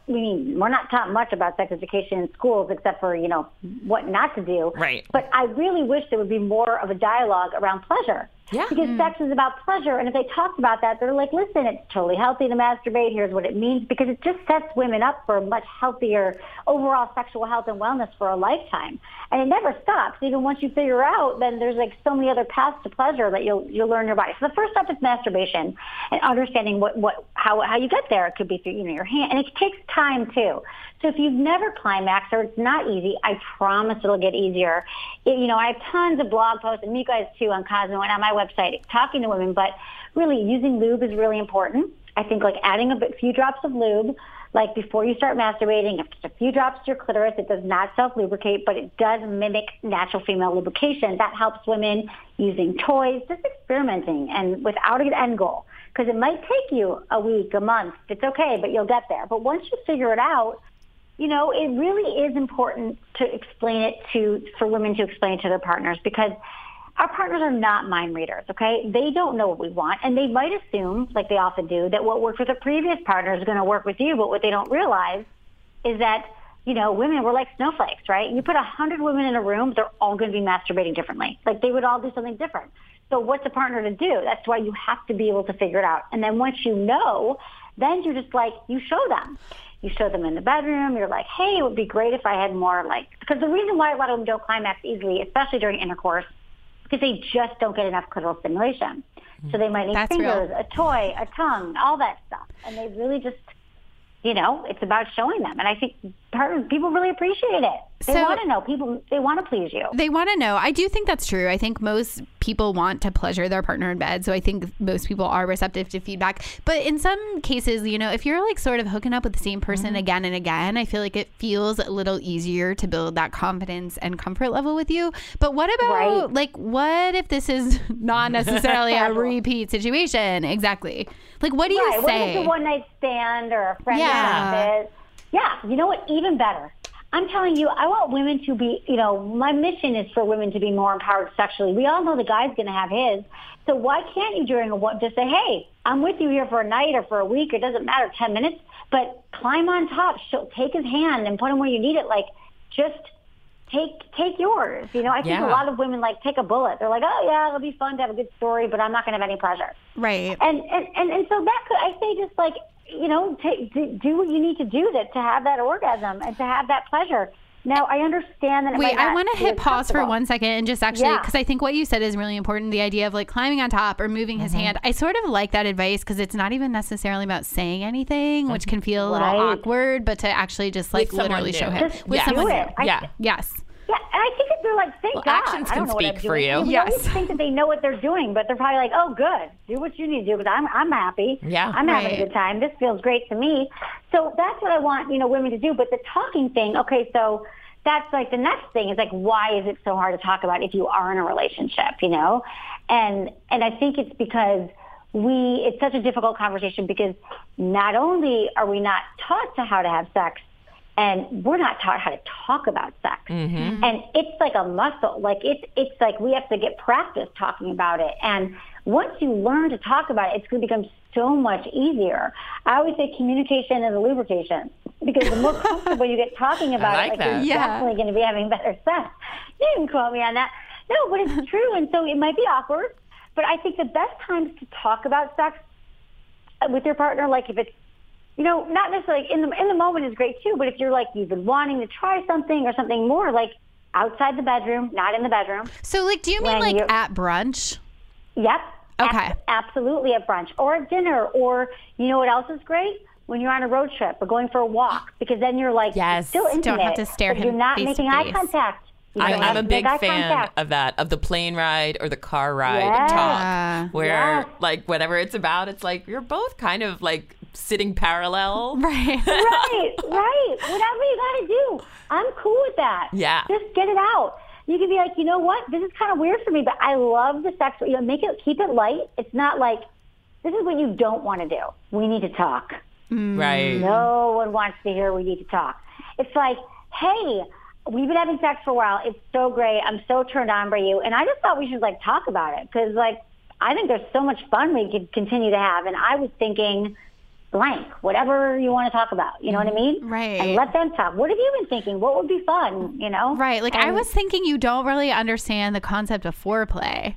much about sex education in schools except for, what not to do. Right. But I really wish there would be more of a dialogue around pleasure. Yeah. Because sex is about pleasure. And if they talked about that, they're like, listen, it's totally healthy to masturbate. Here's what it means. Because it just sets women up for much healthier overall sexual health and wellness for a lifetime. And it never stops. Even once you figure out, then there's so many other paths to pleasure that you'll learn your body. So the first step is masturbation and understanding how you get there. It could be through your hand. And it takes time too. So if you've never climaxed or it's not easy, I promise it'll get easier. I have tons of blog posts, and you guys too, on Cosmo and on my website, talking to women, but really using lube is really important. I think adding a few drops of lube, before you start masturbating, just a few drops to your clitoris. It does not self-lubricate, but it does mimic natural female lubrication. That helps women using toys, just experimenting, and without an end goal. Because it might take you a week, a month. It's okay, but you'll get there. But once you figure it out, it really is important to explain it for women to explain it to their partners, because our partners are not mind readers, okay? They don't know what we want, and they might assume, like they often do, that what worked with a previous partner is going to work with you, but what they don't realize is that, women, we're like snowflakes, right? You put 100 women in a room, they're all going to be masturbating differently. They would all do something different. So what's a partner to do? That's why you have to be able to figure it out. And then once you know, then you're just you show them. You show them in the bedroom. You're like, hey, it would be great if I had more because the reason why a lot of them don't climax easily, especially during intercourse, because they just don't get enough clitoral stimulation. So they might need fingers, a toy, a tongue, all that stuff. And they really just, it's about showing them. And I think people really appreciate it. They want to know. They want to please you. They want to know. I do think that's true. I think most people want to pleasure their partner in bed. So I think most people are receptive to feedback. But in some cases, if you're sort of hooking up with the same person again and again, I feel like it feels a little easier to build that confidence and comfort level with you. But what about what if this is not necessarily a repeat situation? Exactly. What do you say? What if it's a one night stand or a friend benefit? Yeah. You know what? Even better. I'm telling you, I want women to be, my mission is for women to be more empowered sexually. We all know the guy's going to have his. So why can't you during just say, hey, I'm with you here for a night or for a week. It doesn't matter, 10 minutes, but climb on top, take his hand and put him where you need it. Like, just take yours. I think a lot of women take a bullet. They're like, oh yeah, it'll be fun to have a good story, but I'm not going to have any pleasure. Right. And so that could, I say, just do what you need to do to have that orgasm and to have that pleasure. Now, I understand that. I want to hit pause for 1 second and just actually, because I think what you said is really important. The idea of climbing on top or moving his hand. I sort of like that advice because it's not even necessarily about saying anything, which can feel a little awkward, but to actually just literally show him with someone new. Yes. Yeah, and I think that they're like, thank God. Actions I don't can know what speak I'm for doing. you. You always think that they know what they're doing, but they're probably like, oh, good. Do what you need to do because I'm happy. Yeah. I'm having a good time. This feels great to me. So that's what I want, women to do. But the talking thing, okay, so that's the next thing is why is it so hard to talk about if you are in a relationship, And I think it's because it's such a difficult conversation because not only are we not taught how to have sex, and we're not taught how to talk about sex. Mm-hmm. And it's like a muscle. It's like we have to get practice talking about it. And once you learn to talk about it, it's going to become so much easier. I always say communication is a lubrication because the more comfortable you get talking about it, you're definitely going to be having better sex. You can quote me on that. No, but it's true. And so it might be awkward, but I think the best times to talk about sex with your partner, if it's, not necessarily in the moment is great too, but if you're you've been wanting to try something or something more, outside the bedroom, not in the bedroom. So do you mean at brunch? Yep. Okay. Absolutely at brunch or at dinner, or what else is great? When you're on a road trip or going for a walk, because then you're still intimate. Don't have to stare him you're not face making to eye face. contact. I'm a big fan of that, of the plane ride or the car ride talk, where whatever it's about, it's you're both kind of sitting parallel. Right. Right. Whatever you got to do. I'm cool with that. Yeah. Just get it out. You can be like, you know what? This is kind of weird for me, but I love the sex. Keep it light. It's not this is what you don't want to do. We need to talk. Right. No one wants to hear we need to talk. It's hey, we've been having sex for a while. It's so great. I'm so turned on by you. And I just thought we should talk about it because I think there's so much fun we could continue to have. And I was thinking blank, whatever you want to talk about. You know what I mean? Right. And let them talk. What have you been thinking? What would be fun? Right. I was thinking you don't really understand the concept of foreplay.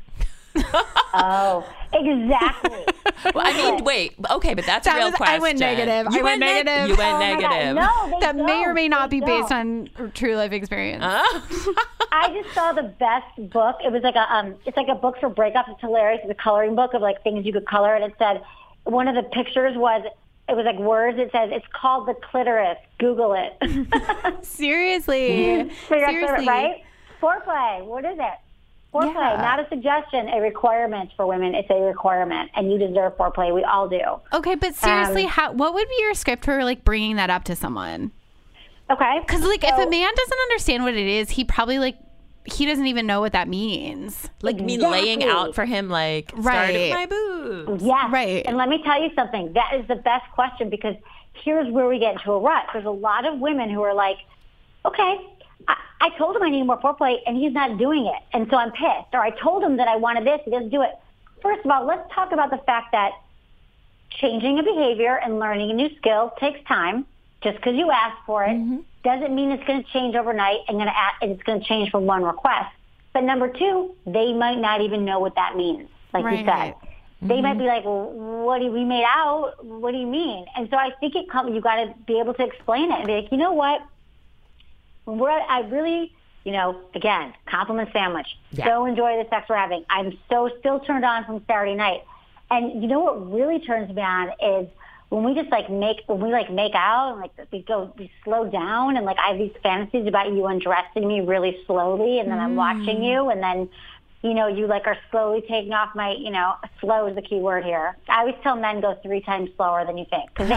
Oh, exactly. Well, wait. Okay, but that's a real question. I went negative. You went negative. No, that may or may not be don't. based on true life experience. I just saw the best book. It was it's a book for breakups. It's hilarious. It's a coloring book of things you could color, and it said one of the pictures was. It was words. It says it's called the clitoris. Google it. Seriously. Seriously, right? Foreplay. What is it? Foreplay, not a suggestion, a requirement for women. It's a requirement, and you deserve foreplay. We all do. Okay, but seriously, what would be your script for bringing that up to someone? Okay, because if a man doesn't understand what it is, he probably he doesn't even know what that means. Me laying out for him, start at my boobs. Yeah, right. And let me tell you something. That is the best question because here's where we get into a rut. There's a lot of women who are okay. I told him I need more foreplay, and he's not doing it, and so I'm pissed. Or I told him that I wanted this, he doesn't do it. First of all, let's talk about the fact that changing a behavior and learning a new skill takes time. Just because you ask for it doesn't mean it's going to change overnight and it's going to change from one request. But number two, they might not even know what that means, you said. They might be well, what do we made out? What do you mean? And so I think you got to be able to explain it and be you know what? I really, again, compliment sandwich. Yeah. So enjoy the sex we're having. I'm so still turned on from Saturday night. And you know what really turns me on is when we just make out and we slow down and I have these fantasies about you undressing me really slowly and then I'm watching you and then, you are slowly taking off my, slow is the key word here. I always tell men go 3 times slower than you think because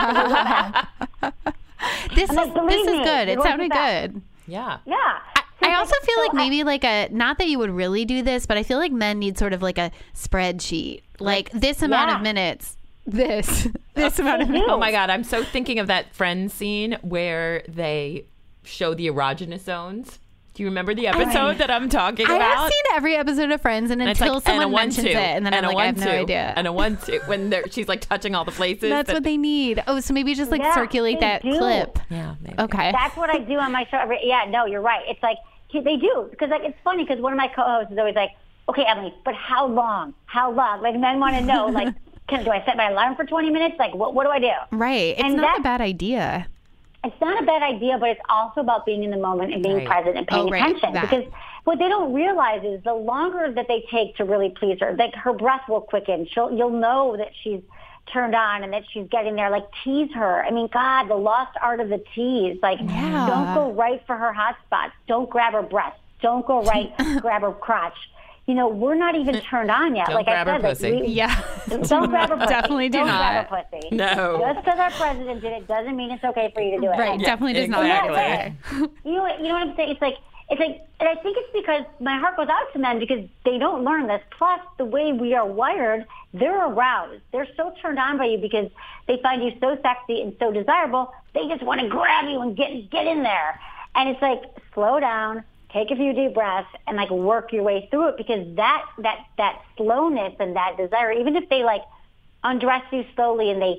they This is good. It sounded good. Yeah. Yeah. I also feel maybe not that you would really do this, but I feel men need sort of a spreadsheet. This amount of minutes, this amount of minutes. Oh my God. I'm so thinking of that Friends scene where they show the erogenous zones. Do you remember the episode that I'm talking about? I have seen every episode of Friends, and until someone mentions it, and then I'm like, I have no idea. And a 1-2 when she's like touching all the places. That's what they need. Oh, so maybe just like circulate that clip. Yeah, maybe. Okay. That's what I do on my show. Yeah, no, you're right. It's like they do, because like it's funny because one of my co-hosts is always like, okay, Emily, but how long? How long? Like men want to know, like, do I set my alarm for 20 minutes? Like, what do I do? Right. It's not a bad idea. It's not a bad idea, but it's also about being in the moment and being present and paying attention. Because what they don't realize is the longer that they take to really please her, like her breath will quicken. You'll know that she's turned on and that she's getting there. Like, tease her. I mean, God, the lost art of the tease. Like, don't go right for her hot spots. Don't grab her breast. Don't go right, grab her crotch. You know, we're not even turned on yet. Don't like grab I said, her pussy. Don't grab her pussy. Definitely do don't not. grab her pussy. No. Just because our president did it doesn't mean it's okay for you to do it. Right. Definitely does not. You know what I'm saying? It's like, and I think it's because my heart goes out to men because they don't learn this. Plus, the way we are wired, they're aroused. They're so turned on by you because they find you so sexy and so desirable. They just want to grab you and get in there. And it's like, slow down. Take a few deep breaths and like work your way through it, because that slowness and that desire, even if they like undress you slowly and they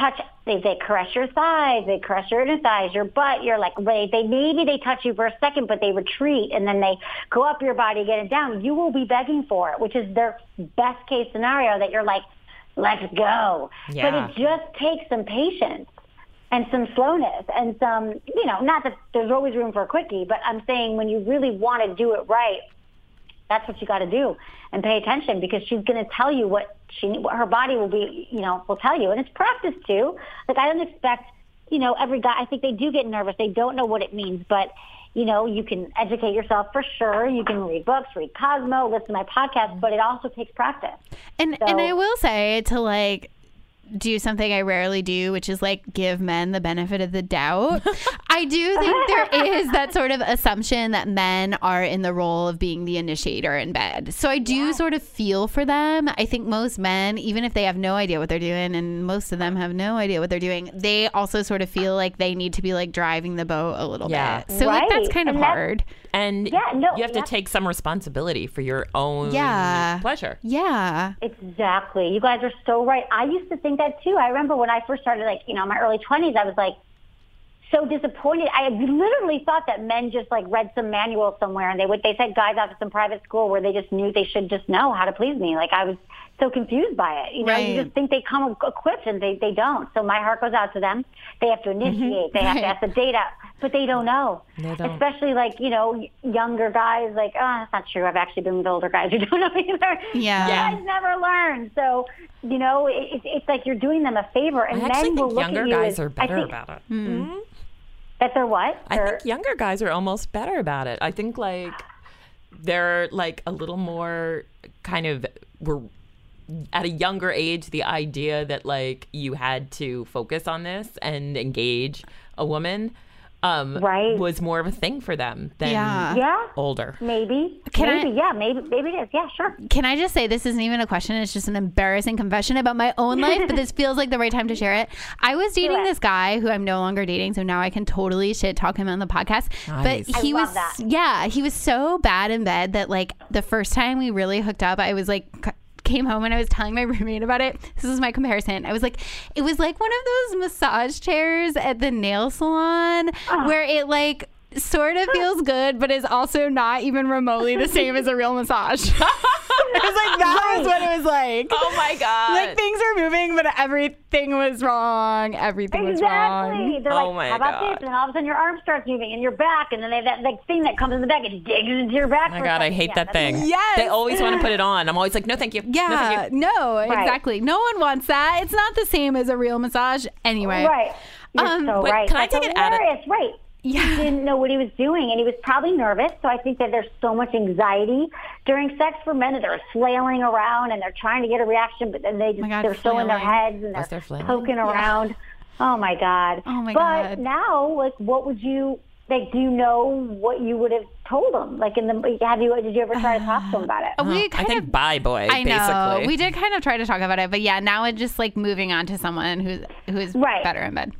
caress your thighs, they caress your inner thighs, your butt, you're like, maybe they touch you for a second, but they retreat and then they go up your body, get it down. You will be begging for it, which is their best case scenario, that you're like, let's go. Yeah. But it just takes some patience and some slowness and some, not that there's always room for a quickie, but I'm saying when you really want to do it right, that's what you got to do, and pay attention, because she's going to tell you what her body will be, will tell you. And it's practice too. Like, I don't expect, every guy, I think they do get nervous. They don't know what it means, but you can educate yourself for sure. You can read books, read Cosmo, listen to my podcast, but it also takes practice. And I will say, to like do something I rarely do, which is like give men the benefit of the doubt. I do think there is that sort of assumption that men are in the role of being the initiator in bed. So I do sort of feel for them. I think most men, even if they have no idea what they're doing, and most of them have no idea what they're doing, they also sort of feel like they need to be like driving the boat a little bit. So like, that's kind of hard. And you have to take some responsibility for your own pleasure. Yeah. Exactly. You guys are so right. I used to think that too. I remember when I first started, like, my early 20s, I was like so disappointed. I literally thought that men just like read some manual somewhere and they sent guys out to some private school where they just knew they should just know how to please me. Like, I was so confused by it. You just think they come equipped, and they don't. So my heart goes out to them. They have to initiate. They have to ask the date out, but they don't know. They don't. Especially like, younger guys, like, oh, that's not true. I've actually been with older guys who don't know either. Yeah. You guys never learn. So, it's like you're doing them a favor, and men will look at you. Younger guys are better about it. Mm-hmm. That they're what? I think younger guys are almost better about it. I think like they're like a little more kind of, we're at a younger age, the idea that like you had to focus on this and engage a woman was more of a thing for them than older. Maybe it is. Yeah, sure. Can I just say, this isn't even a question, it's just an embarrassing confession about my own life, but this feels like the right time to share it. I was dating this guy who I'm no longer dating, so now I can totally shit talk him on the podcast. Nice. But he was so bad in bed that like the first time we really hooked up, I was like, came home and I was telling my roommate about it. This is my comparison. I was like, it was like one of those massage chairs at the nail salon where it like sort of feels good, but is also not even remotely the same as a real massage. It was like, that was what it was like. Oh my God. Like, things were moving, but everything was wrong. Everything was wrong. They're like, how about this? And all of a sudden your arm starts moving and your back, and then they have that like thing that comes in the back and digs into your back. Oh my God, I hate that thing. Yes. They always want to put it on. I'm always like, no, thank you. Yeah. No, exactly. No one wants that. It's not the same as a real massage anyway. Right. You're so right. Can I take it out of... Right. Yeah. He didn't know what he was doing, and he was probably nervous. So I think that there's so much anxiety during sex for men that they're flailing around and they're trying to get a reaction, but then they're so in their heads and they're poking around. Oh my God. But now, like, what would you like? Do you know what you would have told him? Like, did you ever try to talk to him about it? I think bye boy. I know. Basically. We did kind of try to talk about it, but yeah, now it's just like moving on to someone who's better in bed.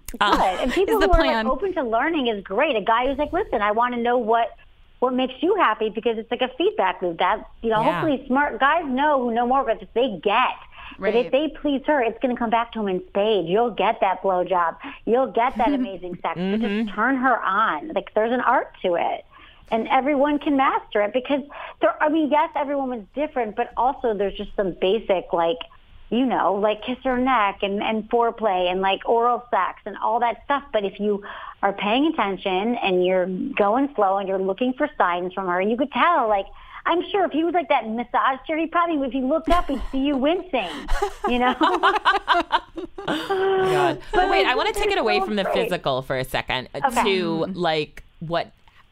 Good. And people the who are plan. like, open to learning is great. A guy who's like, listen, I want to know what makes you happy, because it's like a feedback loop. That, hopefully smart guys who know more about this, they get. Right. But if they please her, it's going to come back to him in spades. You'll get that blowjob. You'll get that amazing sex. But just turn her on. Like, there's an art to it. And everyone can master it, because yes, every woman's different, but also there's just some basic, like kiss her neck and foreplay and like oral sex and all that stuff. But if you are paying attention and you're going slow and you're looking for signs from her, you could tell, like, I'm sure if he was like that massage chair, he probably, if he looked up, he'd see you wincing, Oh my God. But wait, I want to take it away from the physical for a second to like what,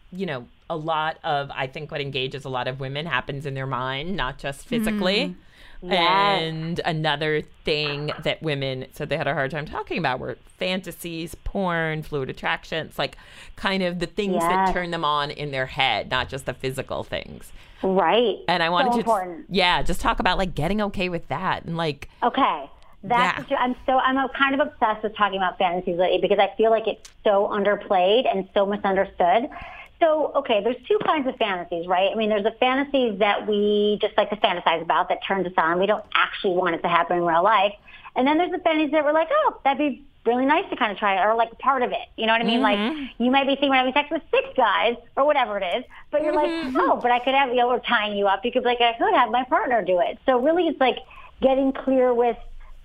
a lot of, I think what engages a lot of women happens in their mind, not just physically. Yes. And another thing that women said they had a hard time talking about were fantasies, porn, fluid attractions, like kind of the things that turn them on in their head, not just the physical things. Right. And I wanted important. just talk about like getting okay with that and like. Okay. I'm kind of obsessed with talking about fantasies lately, because I feel like it's so underplayed and so misunderstood. So, okay, there's two kinds of fantasies, right? I mean, there's the fantasies that we just like to fantasize about that turns us on. We don't actually want it to happen in real life. And then there's the fantasies that we're like, oh, that'd be really nice to kind of try it, or like part of it. You know what I mean? Like, you might be thinking we're having sex with 6 guys or whatever it is, but you're like, oh, but I could have, or tying you up. You could be like, I could have my partner do it. So really it's like getting clear with,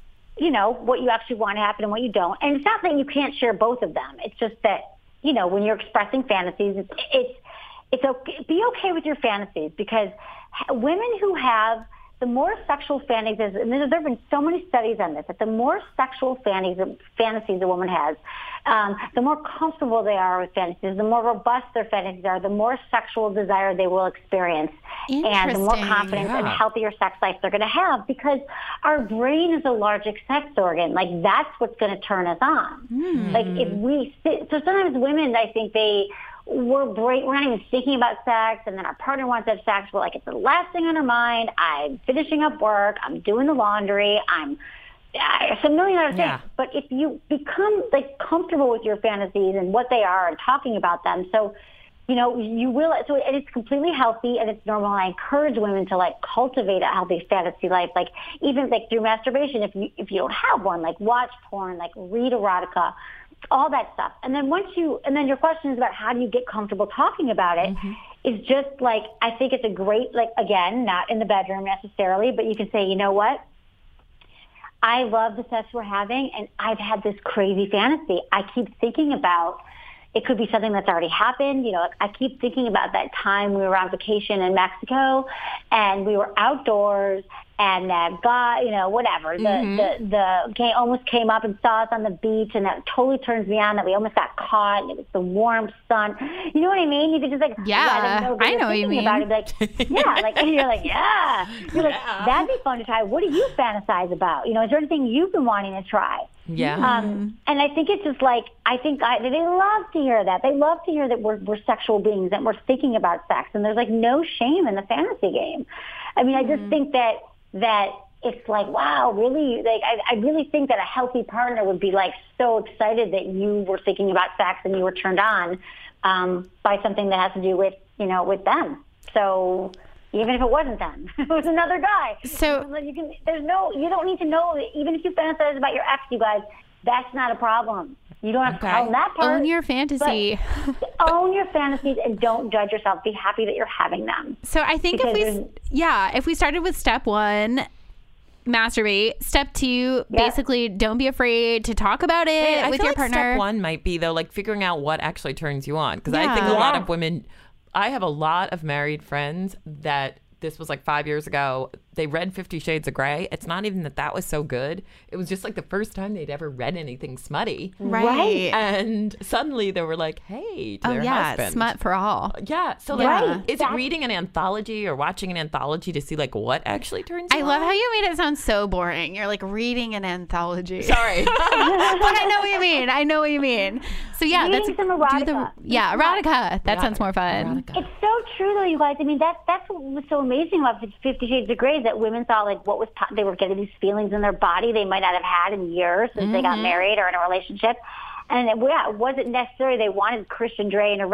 what you actually want to happen and what you don't. And it's not that you can't share both of them. It's just that, when you're expressing fantasies, it's okay, be okay with your fantasies, because women who have the more sexual fantasies, and there have been so many studies on this, that the more sexual fantasies a woman has, the more comfortable they are with fantasies, the more robust their fantasies are, the more sexual desire they will experience, and the more confidence and healthier sex life they're going to have, because our brain is a large sex organ. Like, that's what's going to turn us on. Like, so sometimes women, I think we're not even thinking about sex, and then our partner wants to have sex. We're like, it's the last thing on our mind. I'm finishing up work. I'm doing the laundry. It's a million other things. But if you become like comfortable with your fantasies and what they are and talking about them, so you will. So, and it's completely healthy and it's normal. I encourage women to like cultivate a healthy fantasy life, like even like through masturbation. If you don't have one, like watch porn, like read erotica, all that stuff. And then your question is about how do you get comfortable talking about it, is just like, I think it's a great, like, again, not in the bedroom necessarily, but you can say, you know what? I love the sex we're having, and I've had this crazy fantasy. I keep thinking about, it could be something that's already happened. Like, I keep thinking about that time we were on vacation in Mexico and we were outdoors, and that guy, whatever, the guy almost came up and saw us on the beach, and that totally turns me on, that we almost got caught, and it was the warm sun. You know what I mean? You could just like, let them know I know what you mean. About it, like, and you're like, you're like, that'd be fun to try. What do you fantasize about? Is there anything you've been wanting to try? Yeah. And I think it's just like, they love to hear that. They love to hear that we're sexual beings, that we're thinking about sex, and there's like no shame in the fantasy game. I mean, I just think that it's like, wow, really, like, I really think that a healthy partner would be like so excited that you were thinking about sex and you were turned on by something that has to do with, with them. So even if it wasn't them, it was another guy. So you don't need to know, even if you fantasize about your ex, you guys, that's not a problem. You don't have to own that part. Own your fantasy. Own your fantasies and don't judge yourself. Be happy that you're having them. So I think if we started with step 1, masturbate. Step 2, basically don't be afraid to talk about it with your partner. Step 1 might be though, like figuring out what actually turns you on. Because I think a lot of women, I have a lot of married friends that this was like 5 years ago. They read 50 Shades of Grey. It's not even that was so good. It was just like the first time they'd ever read anything smutty. Right. And suddenly they were like, hey, to their husband. Smut for all. Yeah. So is it reading an anthology or watching an anthology to see like what actually turns you on? I love how you made it sound so boring. You're like reading an anthology. Sorry. But I know what you mean. So reading some erotica. Erotica. That sounds more fun. Erotica. It's so true though, you guys. I mean, that's what was so amazing about 50 Shades of Grey, that women thought like they were getting these feelings in their body they might not have had in years since they got married or in a relationship. And it wasn't necessarily they wanted Christian Grey in a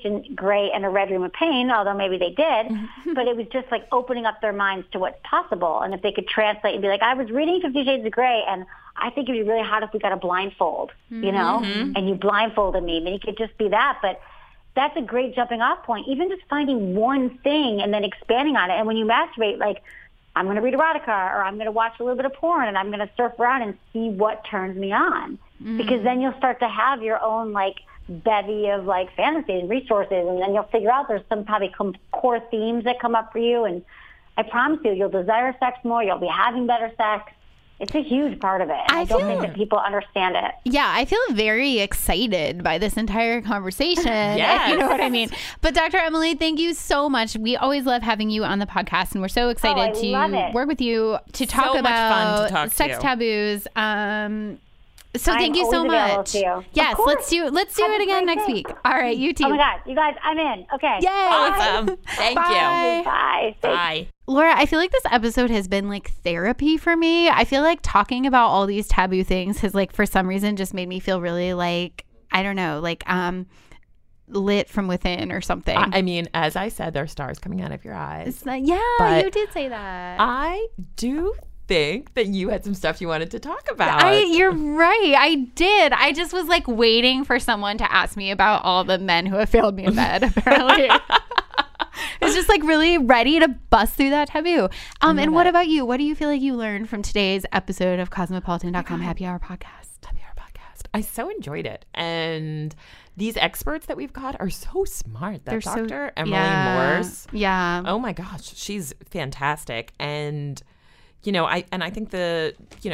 Red Room of Pain, although maybe they did. But it was just like opening up their minds to what's possible. And if they could translate and be like, I was reading 50 Shades of Grey, and I think it'd be really hot if we got a blindfold, you know, and you blindfolded me. I mean, it could just be that. But that's a great jumping off point. Even just finding one thing and then expanding on it. And when you masturbate, like, I'm going to read erotica, or I'm going to watch a little bit of porn, and I'm going to surf around and see what turns me on. Because then you'll start to have your own, like, bevy of, like, fantasies and resources, and then you'll figure out there's some probably core themes that come up for you. And I promise you'll desire sex more. You'll be having better sex. It's a huge part of it. I don't think that people understand it. Yeah, I feel very excited by this entire conversation. Yes. You know what I mean? But Dr. Emily, thank you so much. We always love having you on the podcast, and we're so excited to work with you to talk about sex taboos. So thank you so much. Yes, let's do it again next week. All right, you too. Oh my God, you guys, I'm in. Okay. Yay. Awesome. Thank you. Bye. Bye. Laura, I feel like this episode has been like therapy for me. I feel like talking about all these taboo things has like for some reason just made me feel really like, I don't know, like lit from within or something. I mean, as I said, there are stars coming out of your eyes. It's like, yeah, you did say that. I do think that you had some stuff you wanted to talk about. You're right. I did. I just was like waiting for someone to ask me about all the men who have failed me in bed, apparently. It's just like really ready to bust through that taboo. And what about you? What do you feel like you learned from today's episode of Cosmopolitan.com Happy Hour Podcast? I so enjoyed it. And these experts that we've got are so smart. That Dr. Emily Morse. Yeah. Oh my gosh. She's fantastic. And you know, I think the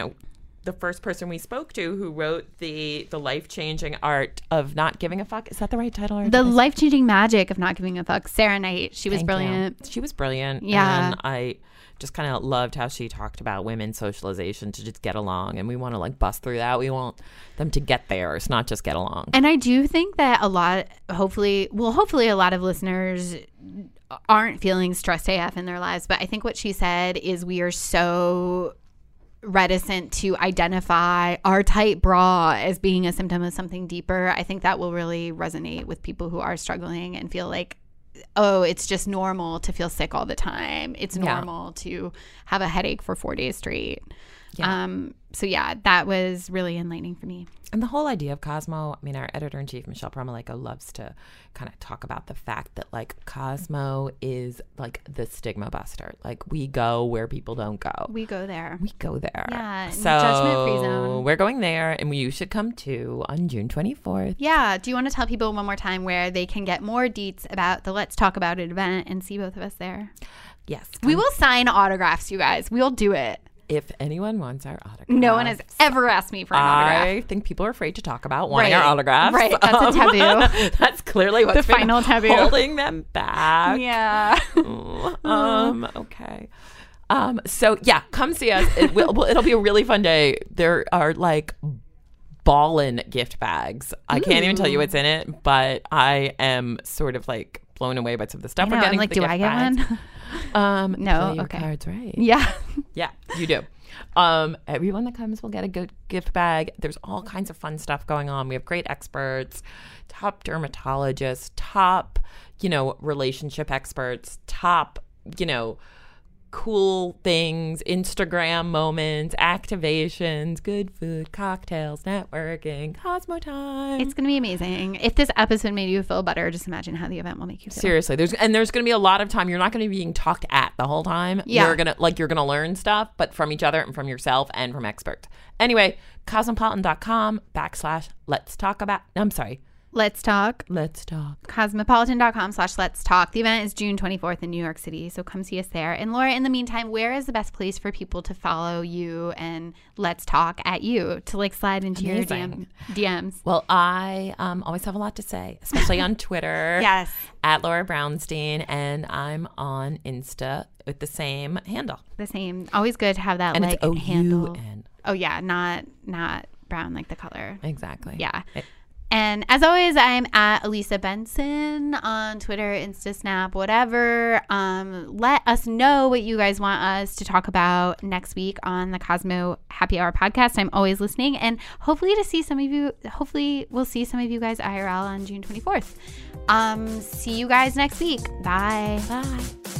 first person we spoke to who wrote the life-changing art of not giving a fuck. Is that the right title? The life-changing magic of not giving a fuck. Sarah Knight. She was brilliant. She was brilliant. Yeah. And I just kind of loved how she talked about women's socialization to just get along. And we want to like bust through that. We want them to get there. It's not just get along. And I do think that hopefully a lot of listeners aren't feeling stressed AF in their lives. But I think what she said is we are so reticent to identify our tight bra as being a symptom of something deeper. I think that will really resonate with people who are struggling and feel like, oh, it's just normal to feel sick all the time. It's normal to have a headache for 4 days straight. Yeah. So yeah, that was really enlightening for me. And the whole idea of Cosmo, I mean, our editor-in-chief, Michelle Promaleko, loves to kind of talk about the fact that, like, Cosmo is, like, the stigma buster. Like, we go where people don't go. We go there. Yeah. So, judgment-free zone. We're going there, and you should come, too, on June 24th. Yeah. Do you want to tell people one more time where they can get more deets about the Let's Talk About It event and see both of us there? Yes. We will sign autographs, you guys. We'll do it. If anyone wants our autograph. No one has ever asked me for an autograph. I think people are afraid to talk about wanting our autographs. Right. That's a taboo. That's clearly what's the final taboo. Holding them back. Yeah. Okay. So yeah, come see us. It'll be a really fun day. There are like ballin' gift bags. I can't even tell you what's in it, but I am sort of like blown away by some of the stuff we're getting. Like, do I get one? No. Your okay. cards right. Yeah. Yeah, you do. Everyone that comes will get a good gift bag. There's all kinds of fun stuff going on. We have great experts, top dermatologists, top, relationship experts, top, cool things, Instagram moments, activations, good food, cocktails, networking, Cosmo time. It's going to be amazing. If this episode made you feel better, just imagine how the event will make you feel. Seriously. There's going to be a lot of time. You're not going to be being talked at the whole time. Yeah. You're going to learn stuff, but from each other and from yourself and from experts. Anyway, cosmopolitan.com/let's talk about. I'm sorry. Let's talk. Cosmopolitan.com/let's talk. The event is June 24th in New York City, so come see us there. And Laura, in the meantime, where is the best place for people to follow you and Let's Talk at you to like slide into your DMs? Well, I always have a lot to say, especially on Twitter. Yes. At Laura Brownstein, and I'm on Insta with the same handle. The same. Always good to have that and like it's handle. O-U-N. Oh yeah, not brown like the color. Exactly. Yeah. And as always, I'm at Elisa Benson on Twitter, Insta, Snap, whatever. Let us know what you guys want us to talk about next week on the Cosmo Happy Hour podcast. I'm always listening, and hopefully we'll see some of you guys IRL on June 24th. See you guys next week. Bye. Bye.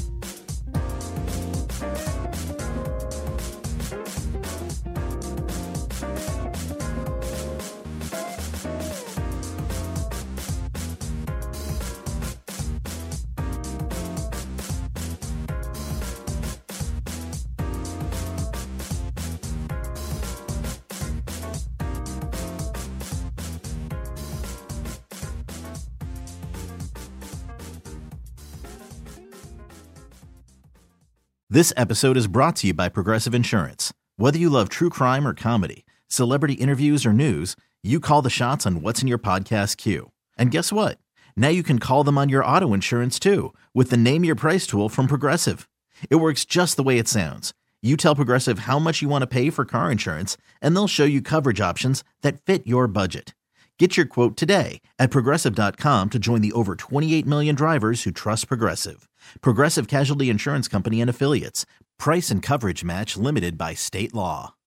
This episode is brought to you by Progressive Insurance. Whether you love true crime or comedy, celebrity interviews or news, you call the shots on what's in your podcast queue. And guess what? Now you can call them on your auto insurance too with the Name Your Price tool from Progressive. It works just the way it sounds. You tell Progressive how much you want to pay for car insurance, and they'll show you coverage options that fit your budget. Get your quote today at Progressive.com to join the over 28 million drivers who trust Progressive. Progressive Casualty Insurance Company and Affiliates. Price and coverage match limited by state law.